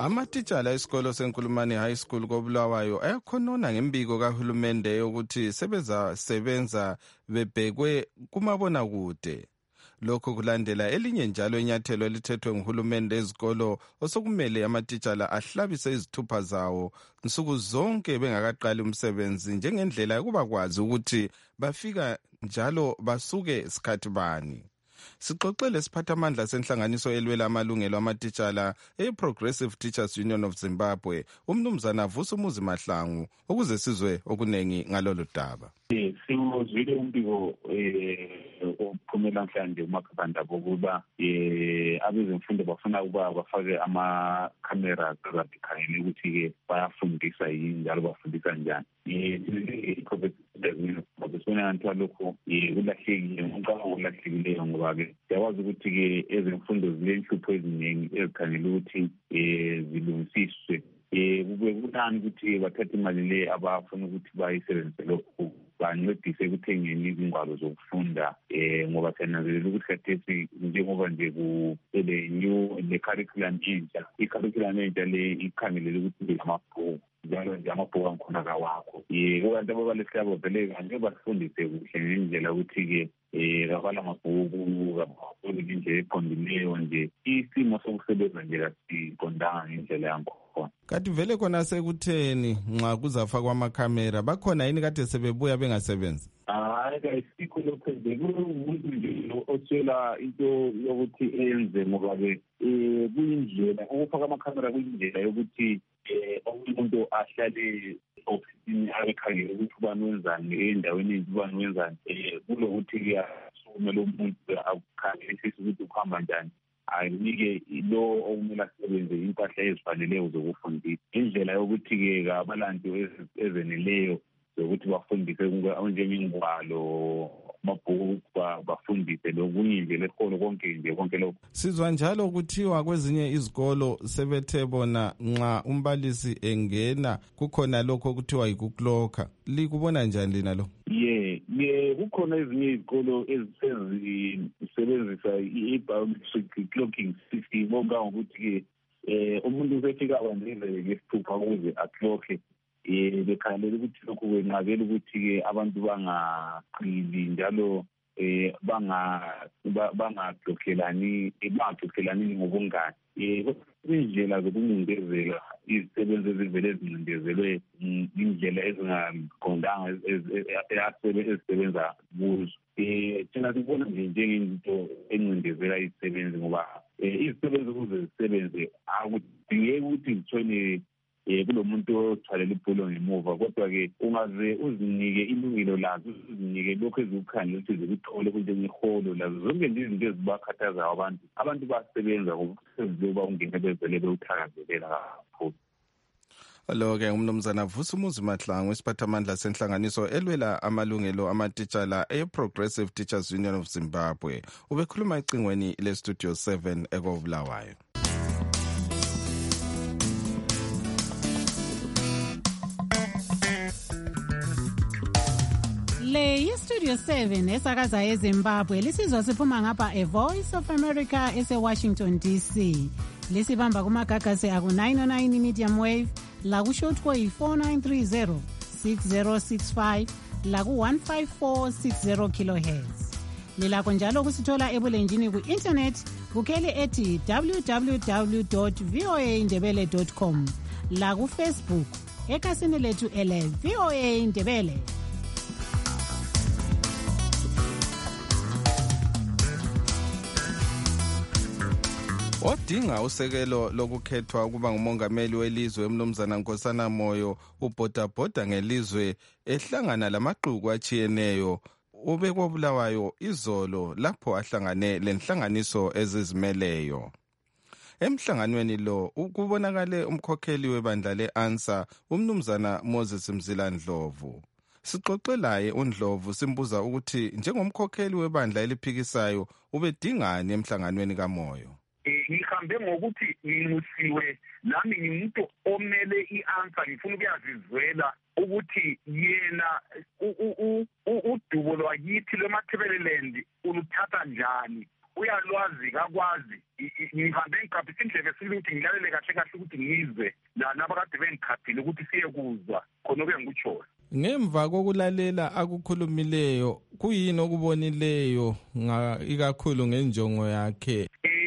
Amatitshala esikolo seNkulumane High School koBulawayo ayakhonona ngembiko kahulumende yokuthi sebenza bebhekwe kumabonakude. Lokho kulandela elinye njalo inyathelo elithethwe nguhulumende ezikolo osokumele amatitshala ahlabise izithupha zawo nsuku zonke bengakaqali umsebenzi njengendlela yokuba kwazi ukuthi bafika njalo basuke sikhathi bani. Sixoxele siphathamandla senhlanganiso elwela amalungelo amatitshala e-Progressive Teachers Union of Zimbabwe, umnumzana Vusumuzi Mahlangu, ukuze sizwe okunengi ngalolu daba. Siwuzwile umbiko ophumela mhlanje kumakhanda bokuba abezemfundo bafuna ukuba bafake amakhamera azakhangele ukuthi-ke bayafundisa yini njalo bafundisa njani. Sibona ngathiwa lokho kulahlekile, umcabango olahlekileyo ngoba-ke siyakwazi ukuthi-ke ezemfundo zilenhlupho eziningi ezikhangele ukuthi zilungisiswe. Kube kunani ukuthi bathathe imali le abafuna ukuthi bayisebenzise lokhu bancedise ekuthengeni izingwalo zokufunda ngoba siyananzelela ukuthi khathesi njengoba nje le curriculum entsha, i-curriculum entsha le ikhangelele ukuthi amabhuku njalo nje amabhuku angikhona kawakho. Kukanti ababalisihlabo vele kanje basifundise kuhle ngendlela ukuthi-ke kabala amabhuku kabafundi ngendlela eqondileyo nje isimo sokusebenza nje kasiqondanga ngendlela yankhona. Kanti vele khona sekutheni nxa kuzafakwa amakhamera bakhona yini kade sebebuya bengasebenzi? Hayi kayisikho lokho nje kumuntu nje otshela into yokuthi enze ngoba-ke kuyindlela ukufaka amakhamera kuyindlela yokuthi umuntu ahlale ofisini abekhangele ukuthi ubani wenzani endaweni enje ubani wenzani kulokuthi-ke asukumele umuntu akukhangelisise ukuthi ukuhamba njani. Ayinike lo okumele asebenze impahla ezifaneleyo zokufundisa, indlela yokuthi-ke abalantu ezeneleyo zokuthi bafundise njengengwalo amabhuku bafundise lokunye nje lekolo konke nje konke lokho. Sizwa njalo kuthiwa kwezinye izikolo sebethe bona nxa umbalisi engena kukhona lokho okuthiwa yikuklokha. Likubona njani lina lo? Kukhona ezinye izikolo ezisebenzisa i-biometric clocking system bonga ukuthi-ke umuntu usefika kwandile ngesithupha ukuze aklokhe. Bekhangelela ukuthi lokhu kwenqabela ukuthi-ke abantu bangaqili njalo bangaxoxelani ngobungani. Indlela zokuncindezela izisebenzi ezivele ezincindezelwe indlela ezingaqondanga ezisebenza kuzo. Thina sibona nje njengento encindezela izisebenzi ngoba izisebenzi ukuze zisebenze akudingeki ukuthi zithole kulo muntu othwalela ibhulo ngemuva, kodwa-ke ungaze uzinike ilungelo lazo, uzinike lokhu ezikukhangela ukuthi zikuthole kunjengeholo lazo zonke nje izinto ezibakhathazayo abantu basebenza ngokusebenza ungene bezele bewuthakazelela kakhulu. Lo-ke umnumzana Vusumuzi Mahlangu, isiphathamandla senhlanganiso elwela amalungelo amatitshala e-Progressive Teachers Union of Zimbabwe, ubekhuluma ecingweni le-Studio 7 ekobulawayo. Le yi-Studio 7 esakaza eZimbabwe lisizwa siphuma ngapha eVoice of America ese-Washington DC. Lisibamba kumagagasi aku-909 medium wave laku-shortwave 4930 6065 laku-15460 kilohertz. Lilakho njalo kusithola ebulenjini ku-internet kukheli ethi www.voaindebele.com laku-Facebook ekhasini lethu ele VOA Indebele. Odinga usekelo lokukhethwa ukuba ngumongameli welizwe umnumzana Nkosana Moyo ubhodabhoda ngelizwe ehlangana lamaxuku achiyeneyo ubekobulawayo izolo lapho ahlangane lenhlanganiso ezizimeleyo. Emhlanganweni lo kubonakale umkhokheli webandla le-ANSA umnumzana Moses Mzila Ndlovu. Sixoxe laye uNdlovu simbuza ukuthi njengomkhokheli webandla eliphikisayo ubedingani emhlanganweni kaMoyo. Ngihambe ngokuthi nginusiwe nami ngimuntu omele i-ANSA ngifuna ukuyazizwela ukuthi yena udubo lwakithi lweMatabeleland uluthatha njani uyalwazi kakwazi ngihambe ngiqaphisa indlebe sile ukuthi ngilalele kahle kahle ukuthi ngizwe nabakade bengikhaphile ukuthi siye kuzwa khona okuyangikutshoyo. Ngemva kokulalela akukhulumileyo kuyini okubonileyo ikakhulu ngenjongo yakhe?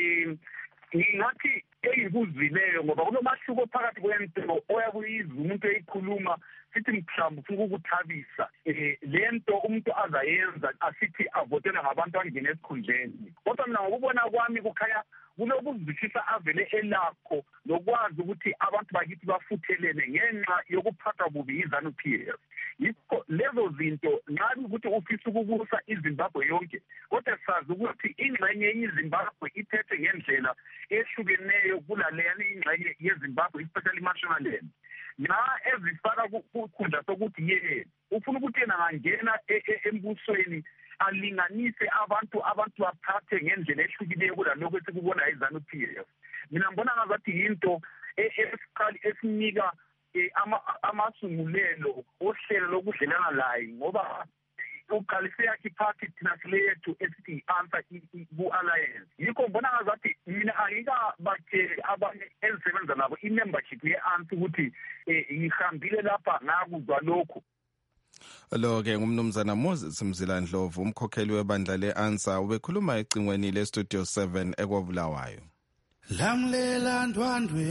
Ngingathi eyikuzwileyo ngoba kunomahluko phakathi kwento oyakuyizwa umuntu eyikhuluma sithi mhlawumbe ufuna ukuthabisa lento umuntu azayenza asithi avotela ngabantu angene esikhundleni. Kodwa mina ngokubona kwami kukhanya kunokuzwisisa avele elakho lokwazi ukuthi abantu bakithi bafuthelene ngenxa yokuphatha bubi iZANU-PF. Yikho lezo zinto nxa ukuthi ufisa ukubusa iZimbabwe yonke kodwa sazi ukuthi ingxenye yeZimbabwe iphethe ngendlela ehlukeneyo kulaleyana ingxenye yeZimbabwe especially nationalland. Na ezifaka kukhundla sokuthi yena ufuna ukuthi yena angena embusweni alinganise abantu baphathe ngendlela ehlukileyo kulalokho esikubona iZANU-PF. Mina ngibona ngazathi yinto esinika amasungulelo ohlelo lokudlelana laye ngoba uqalise yakhe iphathi thina sile yethu esithi i-answer ku-alliance. Yikho ngibona ngazathi mina angikabatsheli abanye ezisebenza nabo i-membership ye-answer ukuthi ngihambile lapha ngakuzwa lokhu. Lo-ke ngumnumzana Moses Mzilandlovu, umkhokheli webandla le-ANSA, ubekhuluma ecingweni le-Studio 7 ekwabulawayo. Lamlela ndwandwe,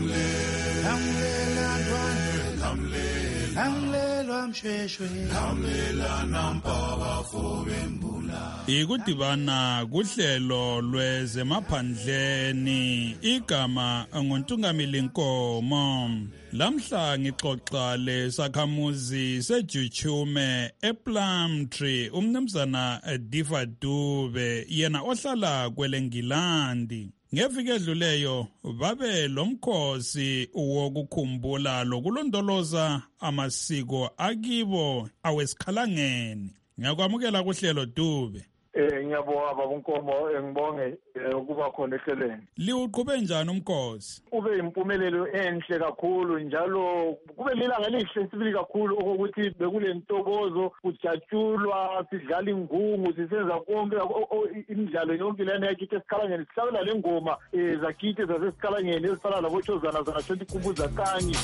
lamlela ndwandwe, lamlelwa mshweshwe, lamlela nampaba fobembula. Ikudibana kuhlelo lwezemaphandleni igama nguNtungamili Nkomo. Lamhla ngixoxa lesakhamuzi seJuchume ePlumtree umnumzana Diva Dube yena ohlala kweleNgilandi. Ngeviki edluleyo babe lomkhosi wokukhumbula lokulondoloza amasiko akibo awesikhalangeni. Ngiyakwamukela kuhlelo Dube. Ngiyabonga baba Nkomo, ngibonge ukuba khona ehlelweni. Liwuqhube njani umkhosi? Ube impumelelo enhle kakhulu njalo kube lilanga elihle sibili kakhulu ukuthi bekule ntokozo kujatshulwa sidlala ingungu sisenza konke imidlalo yonke lena yakithi esikhalangeni sihlabela le ngoma zakithi zasesikhalangeni ezifana laboTshozana zanathi kubuza kanye.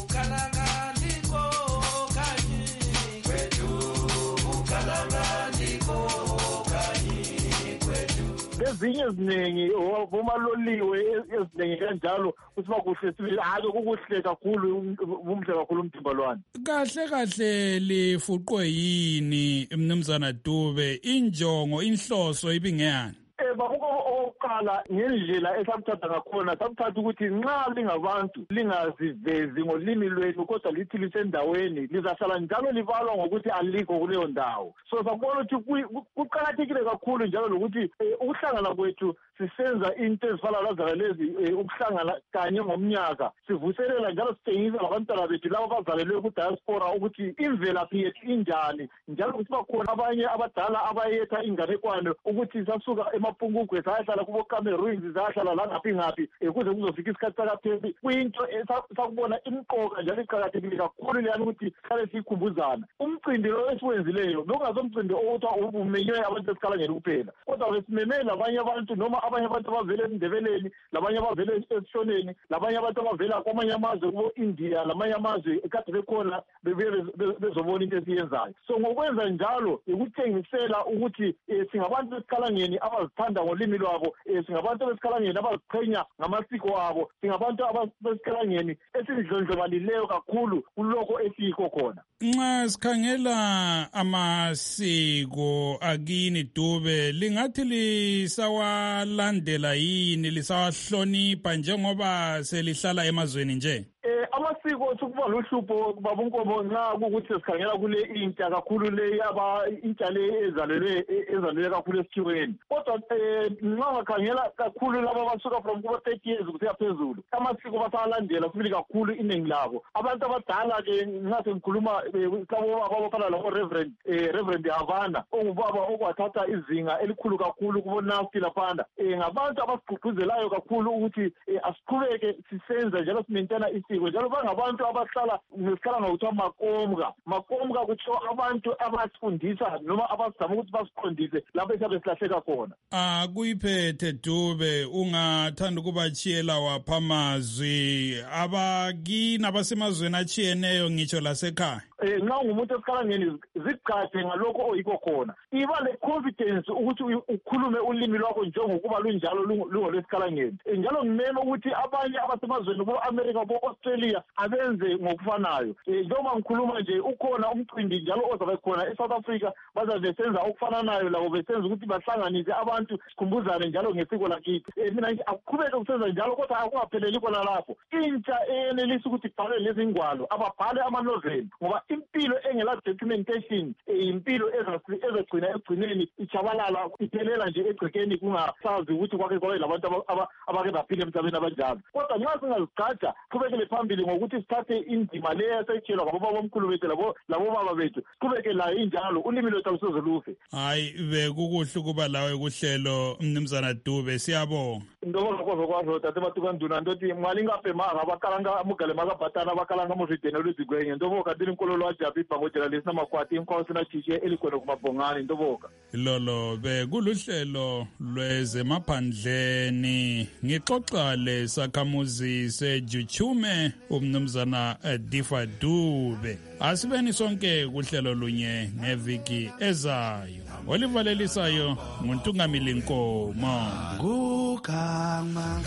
Ezinye eziningi bomaloliwe eziningi kanjalo kusiba kuhle sibili hayi kukuhle kakhulu umhle kakhulu umthimbalwane. Kahle lifuqwe yini mnumzana Dube injongo inhloso ibingeyani? Okokuqala ngendlela esakuthatha ngakhona sakuthatha ukuthi nxa lingabantu lingazivezi ngolimi lwenu kodwa lithi lisendaweni lizahlala njalo libalwa ngokuthi alikho kuleyo ndawo. So sakubona ukuthi kuqakathekile kakhulu njalo lokuthi ukuhlangana kwethu sisenza into ezifana lazana lezi ukuhlangana kanye ngomnyaka sivuselela njalo sitshengisa labantwana bethu labo bazalelwe ku-diaspora ukuthi imvelaphi yethu injani njalo kuthi bakhona abanye abadala abayetha inganekwane ukuthi sasuka emapungugwe sayahlala kubo-Cameroons sayahlala langaphi kuze kuzofika isikhathi sakaThembi. Kuyinto sakubona imqoka njalo iqakathekile kakhulu leyani ukuthi sihlale siyikhumbuzana. Umcimbi lo esiwenzileyo bekungazomcimbi okuthi umenywe abantu esikhalangeni kuphela kodwa besimemele labanye abantu noma abanye abantu abavela eNdebeleni labanye abavela esishoneni labanye abantu abavela kwamanye amazwe kubo-India lamanye amazwe ekade bekhona bezobona into esiyenzayo. So ngokwenza njalo ukutshengisela ukuthi singabantu besikhalangeni abazithanda ngolimi lwabo, singabantu besikhalangeni abaziqhenya ngamasiko abo, singabantu besikhalangeni esidlondlobalileyo kakhulu kulokho esiyikho khona. Nxa sikhangela amasiko akini Dube lingathi lisawalandela yini lisawahlonipha njengoba selihlala emazweni nje? Amasiko sokuba luhlupho baba Nkomo nxa kukuthi sikhangela kule intsha kakhulu le intsha le ezalelwe kakhulu esithweni. Kodwa nxa ngakhangela kakhulu labo abasuka from kubo 30 years kusiya phezulu amasiko basawalandela sibili kakhulu iningi labo. Abantu abadala-ke nxa sengikhuluma abafana labo-Reverend Havana ongubaba okwathatha izinga elikhulu kakhulu kubo-Nasti laphana ngabantu abasigqugquzelayo kakhulu ukuthi asiqhubeke sisenza njalo simentana isiko njalo bangabantu abahlala ngesikhala ngokuthiwa makomka kuthiwa abantu abasifundisa noma abazama ukuthi basiqondise lapho esiyabe silahleka khona. Kuyiphethe Dube, ungathanda ukubachiyela wapha amazwi abakini abasemazweni achiyeneyo ngitsho lasekhaya? Nxa ungumuntu esikhalangeni zigcade ngalokho oyikho khona, iba le confidence ukuthi ukhulume ulimi lwakho njengokuba lunjalo lungolwesikhalangeni. Njalo ngimema ukuthi abanye abasemazweni bo-America bo-Australia abenze ngokufanayo. Njengoba ngikhuluma nje ukhona umcimbi njalo ozabe khona eSouth Africa, bazabe besenza okufananayo labo besenza ukuthi bahlanganise abantu sikhumbuzane njalo ngesiko lakithi. Mina nje akuqhubeke ukusenza njalo kodwa akungapheleli khona lapho. Intsha enelisa ukuthi ibhale lezi ngwalo, ababhale ama-novel, ngoba impilo engela documentation impilo ezogcina ekugcineni ichabalala iphelela nje egcekeni kungasazi ukuthi kwake kwabe labantu abake baphila emhlabeni abanjalo. Kodwa nxa singazigada siqhubekele phambili ngokuthi sithathe indima leyo esayitshelwa ngabobaba omkhulu bethu labobaba bethu, siqhubeke layo injalo, ulimi lwethu alusoze lufe. Hayi, bekukuhle ukuba lawe kuhlelo Mnumzana Dube, siyabonga. Ndobonga kwazokwazo tate batukanduna ndoti mwalingapemanga bakalanga mugale makabhatana bakalanga muzvidhene lwedzigwenye ndoboka ndiri nkololo wajabi bhangojela lesina makwati inkhwawo sina chiche elikwena kumabhongani ndoboka. Lolo bekuluhlelo lwezemaphandleni ngixoxa lesakhamuzi seJuchume uMnumzana Difa Dube. Asibeni sonke kuhlelo lunye ngeviki ezayo. Olivalelisayo nguNtungamili Nkomo. Gugama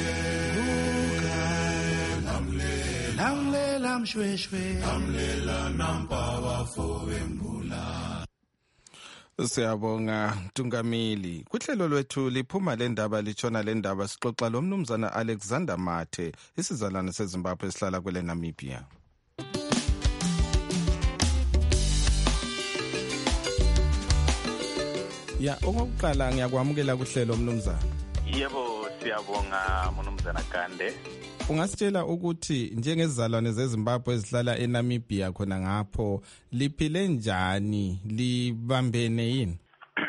lamlela mshweshwe lamlela nampaba fowembula. Siyabonga Ntungamili. Kuhlelo lwethu liphuma lendaba litshona lendaba sixoxa lo Mnumzana Alexander Mathe, isizalwane seZimbabwe esihlala kwele Namibia. Okokuqala ngiyakwamukela kuhlelo Mnumzana. Yebo, siyabonga Mnumzana Kande. Ungasitshela ukuthi njengezizalwane zeZimbabwe ezihlala eNamibia khona ngapho liphile njani, libambene yini?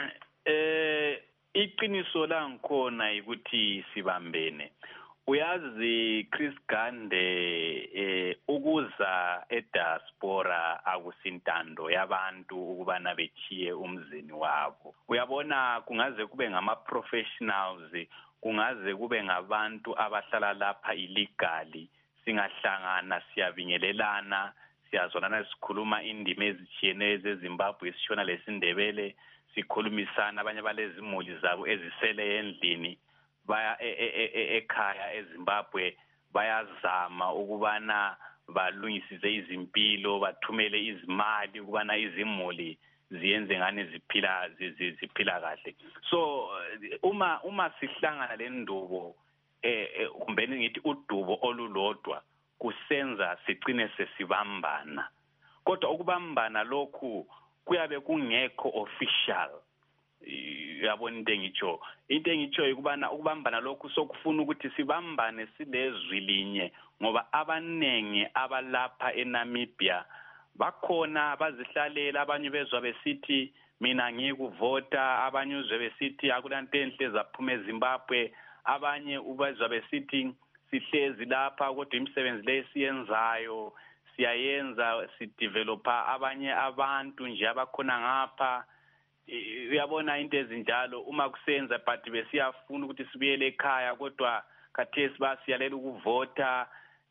Iqiniso langikhona ukuthi sibambene. Uyazi Chris Gande, ukuza ediaspora akusintando yabantu ukubana bechiye umzini wabo. Uyabona kungaze kube ngama-professionals, kungaze kube ngabantu abahlala lapha illegally, singahlangana siyabingelelana, siyazwanana sikhuluma indimi ezitshiyeneyo zeZimbabwe, sishona lesindebele, sikhulumisana, abanye balezimuli zabo ezisele endlini baya ekhaya eZimbabwe bayazama ukubana balungisise izimpilo, bathumele izimali ukubana izimuli ziyenze ngani ziphila kahle. So uma sihlangana le ndubo kumbe ngithi udubo olulodwa kusenza sicine sesibambana. Kodwa ukubambana lokhu kuyabe kungekho official. Yabona into engitsho ukubana ukubambana lokhu sokufuna ukuthi sibambane silezwi linye, ngoba abanengi abalapha eNamibia bakhona bazihlalela, abanye bezwa besithi mina ngikuvota, abanye uzwe besithi akulanto enhle zaphuma eZimbabwe, abanye ubezwa besithi sihlezi lapha kodwa imisebenzi lesiyenzayo siyayenza sidevelopa abanye abantu nje abakhona ngapha. Uyabona into ezinjalo uma kusenza but besiyafuna ukuthi sibuyele ekhaya kodwa khathesi basiyalela ukuvota,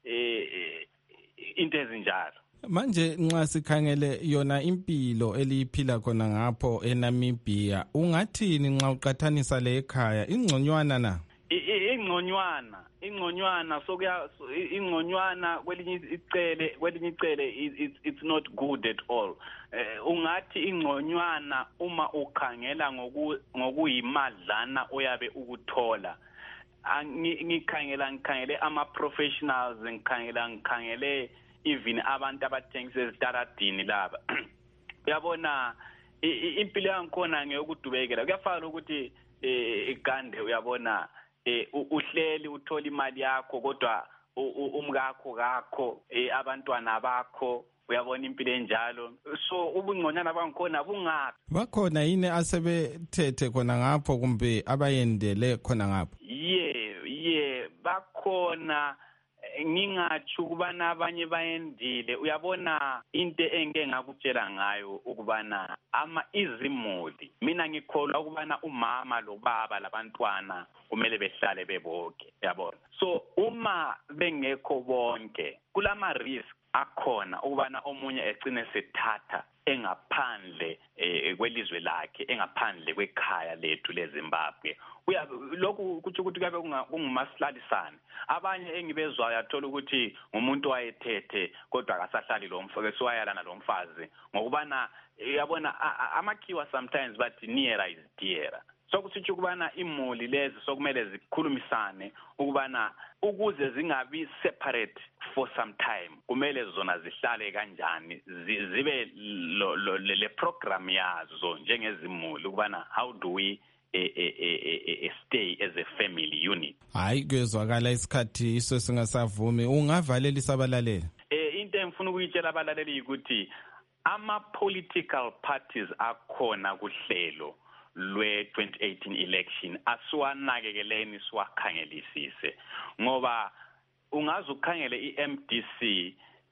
into ezinjalo. Manje nxa sikhangele yona impilo eliyiphila khona ngapho eNamibia, ungathini nxa uqathanisa le ekhaya? Ingconywana na? Ingconywana ingconywana kwelinye icele it's not good at all. Ungathi ingconywana uma ukhangela ngokuyimadlana oyabe ukuthola. Ngikhangele ama-professionals, ngikhangele even abantu abathengisa ezitaradini laba. Uyabona impilo yangikhona ngeyokudubekela. Kuyafana ukuthi igande uyabona uhleli uthola imali yakho kodwa umkakho kakho abantwana bakho, uyabona impilo enjalo. So ubungconyana bangikhona bungaphi? Bakhona yini asebethethe khona ngapho kumbe abayendele khona ngapho? Yeah bakhona. ngingatsho ukubana abanye bayendile. Uyabona into engeke ngakutshela ngayo ukubana izimuli, mina ngikholwa ukubana umama lo baba labantwana kumele behlale bebonke, yabona. So uma bengekho bonke kulama risk akhona ukubana omunye egcine sethatha engaphandle kwelizwe lakhe, engaphandle kwekhaya lethu leZimbabwe. Lokhu kuthi ukuthi kabe kungumasilalisane. Abanye engibezwayo athola ukuthi ngumuntu wayethethe kodwa akasahlali lo mfazi, wayalana lo mfazi ngokubana yabona amakhiwa sometimes bathi nearer is dearer. So kusitsho ukubana imuli lezi sokumele zikhulumisane ukubana ukuze zingabi separate for some time kumele zona zihlale kanjani, zibe le program yazo njengezimuli ukubana how do we stay as a family unit. Hayi kwezwakala isikhathi iso singasavumi, ungavalela isabalaleli. Into engifuna ukuyitshela abalaleli ukuthi ama political parties akhona kuhlelo lwe-2018 election asiwanakekeleni siwakhangelisise, ngoba ungaze ukhangele i-MDC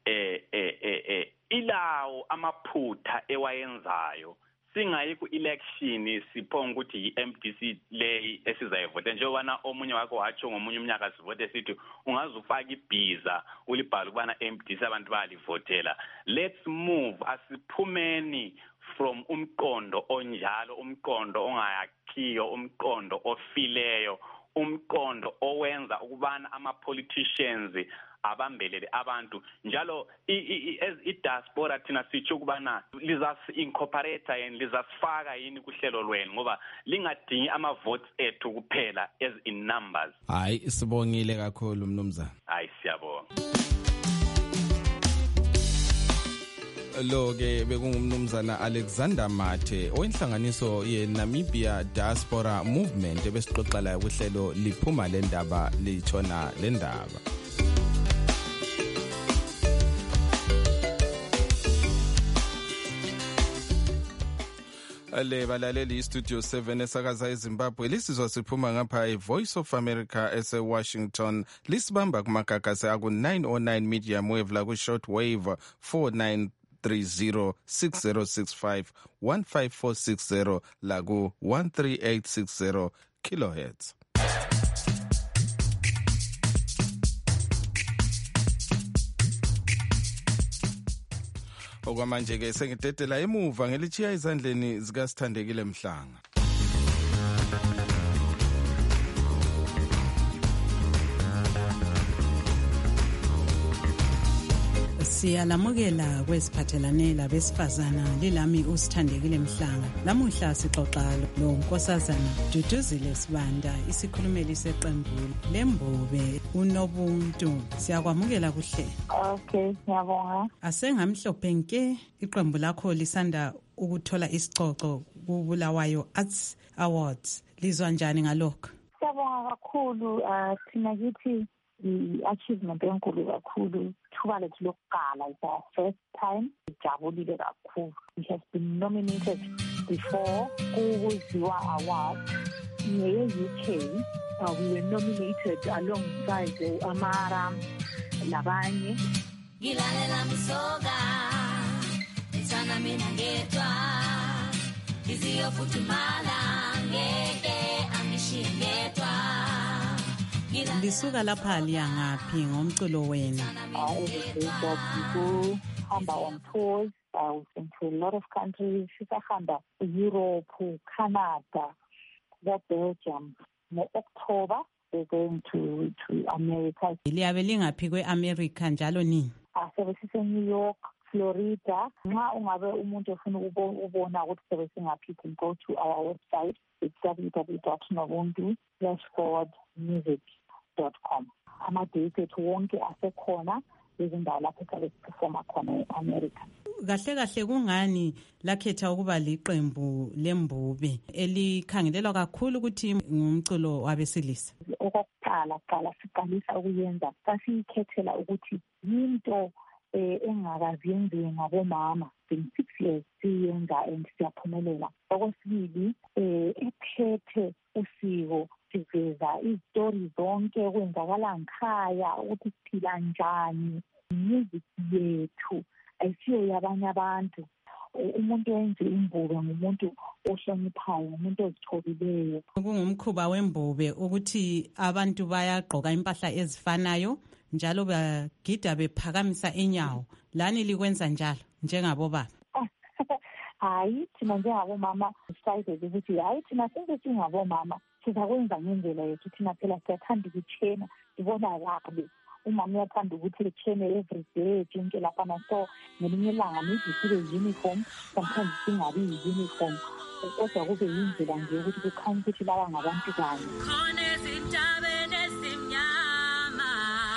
ilawo amaphutha ewayenzayo. Singayi ku-election siphonga ukuthi i-MDC leyi esizayivota njengoba omunye wakho watsho ngomunye umnyaka sivote sithi ungaze ufaka ibhiza ulibhala ukubana MDC abantu bayalivotela. Let's move, asiphumeni from umqondo onjalo, umqondo ongayakhiyo, umqondo ofileyo, umqondo owenza ukubana ama-politicians abambelele abantu njalo i-diaspora thina sitsho ukubana lizasi-incorporate yini, lizasifaka yini kuhlelo lwenu ngoba lingadingi ama-votes ethu kuphela as in numbers. Hayi sibongile kakhulu mnumzana. Hayi siyabonga. Lo-ke bekungumnumzana Alexander Mathe owenhlanganiso ye-Namibia Diaspora Movement ebesixoxa layo kuhlelo liphuma le ndaba litshona le ndaba. Ale balaleli istudio 7 esakaza eZimbabwe lisizwa siphuma ngapha iVoice of America ese-Washington lisibamba kumagagasi aku-909 medium wave laku-short wave 4930 6065 15460 laku-13860 kilohertz. Okwamanje-ke sengidedela emuva ngelichiya izandleni zikaSithandekile Mhlanga. Siyalamukela kwesiphathelane labesifazana lilami uSithandekile Mhlanga. Lamuhla sixoxa lo nkosazana Duduzile Sibanda, isikhulumeli seqembu leMbobe uNobuntu. Siyakwamukela kuhle. Okay, ngiyabonga. Asengamhlophe nke iqembu lakho lisanda ukuthola isicoco kuBulawayo Arts Awards. Lizwa njani ngalokho? Siyabonga kakhulu, thina kithi i-achievement enkulu kakhulu. Thuba lethu lokuqala, it's our first time. Sijabulile kakhulu. We have been nominated before kuZiwa Awards nge-UK. We were nominated alongside Amara labanye. Ngilalela msoga ithana mina ngedwa iziyofuthumala ngeke angishingedwa. Lisuka lapha liya ngaphi ngomculo wenu? Hamba on tours. We've been to a lot of countries. Sisahamba Europe, Canada, Belgium. October we're going to America. Liyabe lingaphi kwe-America njalo nini? Sebesise New York, Florida. Nxa ungabe umuntu ofuna ubona ukuthi sebesingaphi, you can go to our website. It's www.nobuntu-music.com. Amadate ethu wonke asekhona izindawo lapho sabe siperforma khona e-America. Kahle kahle kungani lakhetha ukuba liqembu leMbobe elikhangelelwa kakhulu ukuthi ngumculo wabesilisa? Okokuqala siqalisa ukuyenza sasiyikhethela ukuthi into engakazi yenziwe ngabomama. 6 years siyenza and siyaphumelela. Okwesibili ephethe usiko ukuveza izitori zonke kwenzakala ngikhaya ukuthi siphila njani. Music yethu ayisiyo yabanye abantu. Umuntu wenze imbube ngumuntu ohloniphayo, umuntu ozithobileyo. Kungumkhuba wembube ukuthi abantu bayagqoka impahla ezifanayo njalo bagida bephakamisa inyawo. Lani likwenza njalo njengabo baba? Hayi, thina njengabomama decided ukuthi hayi thina senze singabomama sizakwenza ngendlela yethu. Thina phela siyathanda ukuchena, sibonakale. Umama uyathanda ukuthi echene every day, etshintshe laphana. So ngelinye ilanga maybe sibe uniform, sometimes singabi uniform, kodwa kube yindlela nje ukuthi kukhanya ukuthi laba ngabantu kanye. Khona ezintabeni ezimnyama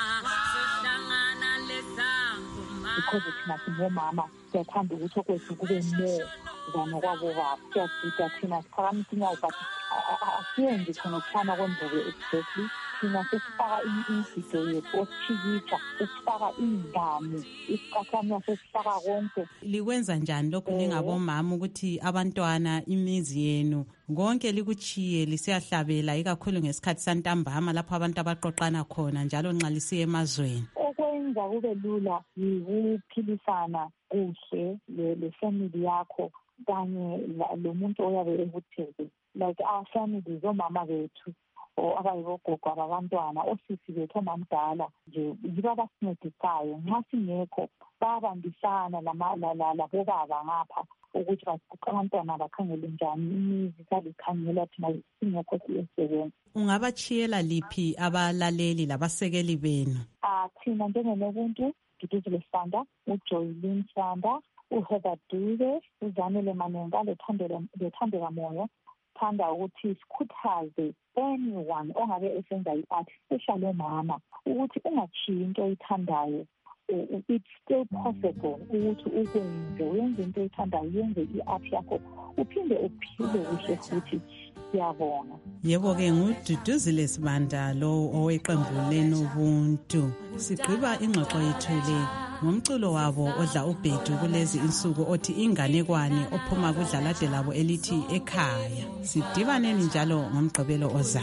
sihlangana lesangoma. Because thina singomama siyathanda ukuthi okwethu kube more than okwabo baba. Siyagida thina siphakamisa inyawo, but asiyenzi khona ukuthana kwembuke exactly. Thina sesifaka imigido yethu, ositshikitsha, sesifaka ingane, isiqathanya sesifaka konke. Likwenza njani lokhu ningabomama ukuthi abantwana, imizi yenu konke likuchiye lisiyahlabela, ikakhulu ngesikhathi santambama lapho abantu abaqoqana khona njalo nxa lisiya emazweni? Okwenza kube lula yikuphilisana kuhle le-family yakho kanye lo muntu oyabe ekutheze. Like our families, omama bethu abayibogogo abantwana, osisi bethu omamdala nje yibo abasincedisayo. Nxa singekho babambisana labobaba ngapha ukuthi abantwana bakhangele njani, imizi salikhangela thina singekho siyesebenza. Ungabachiyela liphi abalaleli labasekeli benu? Thina njengenobuntu, Duduzile Sanda, uJoylin Sanda, uHeather Dube, uZanele Manenga, lethandeka moyo. Thanda ukuthi sikhuthaze anyone ongabe esenza i-art, especially omama, ukuthi ungachiyi into oyithandayo. It's still possible ukuthi uyenze into oyithandayo, uyenze i-art yakho, uphinde uphile kuhle futhi. Siyabonga. Yebo-ke nguDuduzile Sibanda lo oweqembu leNobuntu. Sigqiba ingxoxo yethu le ngomculo wabo odla ubhedu kulezi insuku othi inganekwane, ophuma kudlalade labo elithi ekhaya. Sidibaneni njalo ngomgqibelo ozayo.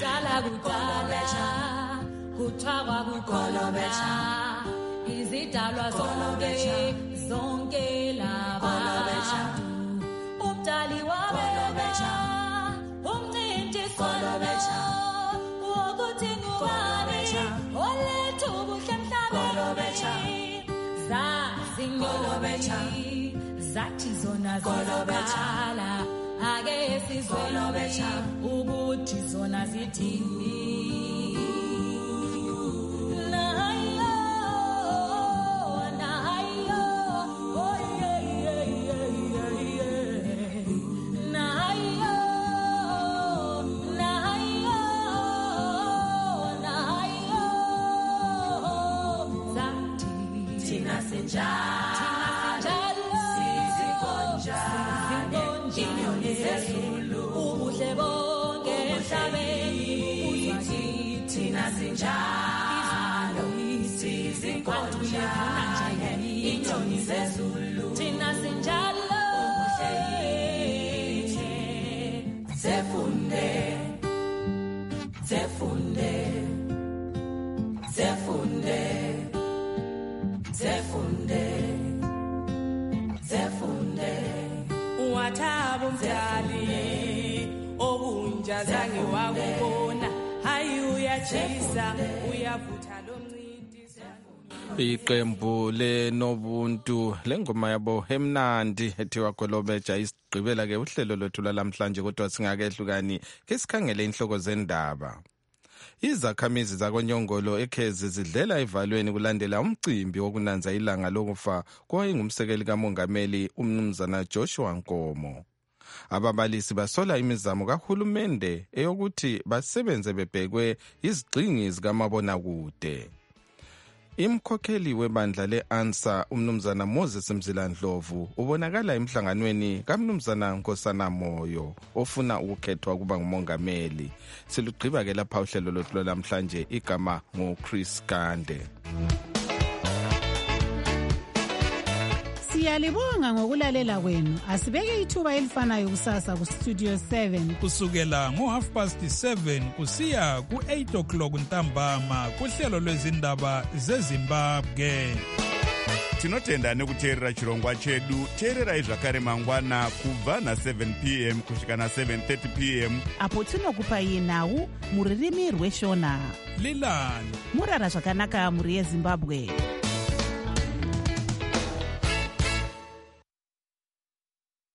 Kuthakwa kukolobetsha izidalwa zonke laba umdali wabelobetsha umncinti kolobetsha wokuthi ngubani oletha ubuhle emhlabeni zazi zathi zona zizokhala ake sizwe ukuthi zona zithini. Wathaba umdali obunja zange wakubona, hayi uyajisa uyavutha lomncidi. Iqembu leNobuntu lengoma yabo emnandi ethiwa Golobeja isigqibela ke uhlelo lwethu lamhlanje, kodwa singakehlukani ke sikhangele inhloko zendaba. Izakhamizi zakonyongolo ekhezi zidlela evalweni kulandela umcimbi wokunanza ilanga lokufa kwayingumsekeli kamongameli umnumzana Joshua Nkomo. Ababalisi basola imizamo kahulumende eyokuthi basebenze bebhekwe izigxingi zikamabonakude. Imkhokheli webandla le-ANSA umnumzana Moses Mzilandlovu ubonakala emhlanganweni kamnumzana Nkosana Moyo ofuna ukukhethwa kuba ngumongameli. Silugqiba ke lapha uhlelo lwethu namhlanje, igama ngoChris Gande. Siyalibonga ngokulalela kwenu. Asibeke ithuba elifanayo kusasa kustudio 7 kusukela ngo7:30 kusiya ku8 o'clock ntambama kuhlelo lwezindaba zeZimbabwe. Tinotenda nekuteerera chirongwa chedu. Teererai zvakare mangwana kubva na7 p.m. kusvika na7:30 p.m. apo tinokupai nhau muririmi rweshona. Lilani murara zvakanaka muri yeZimbabwe.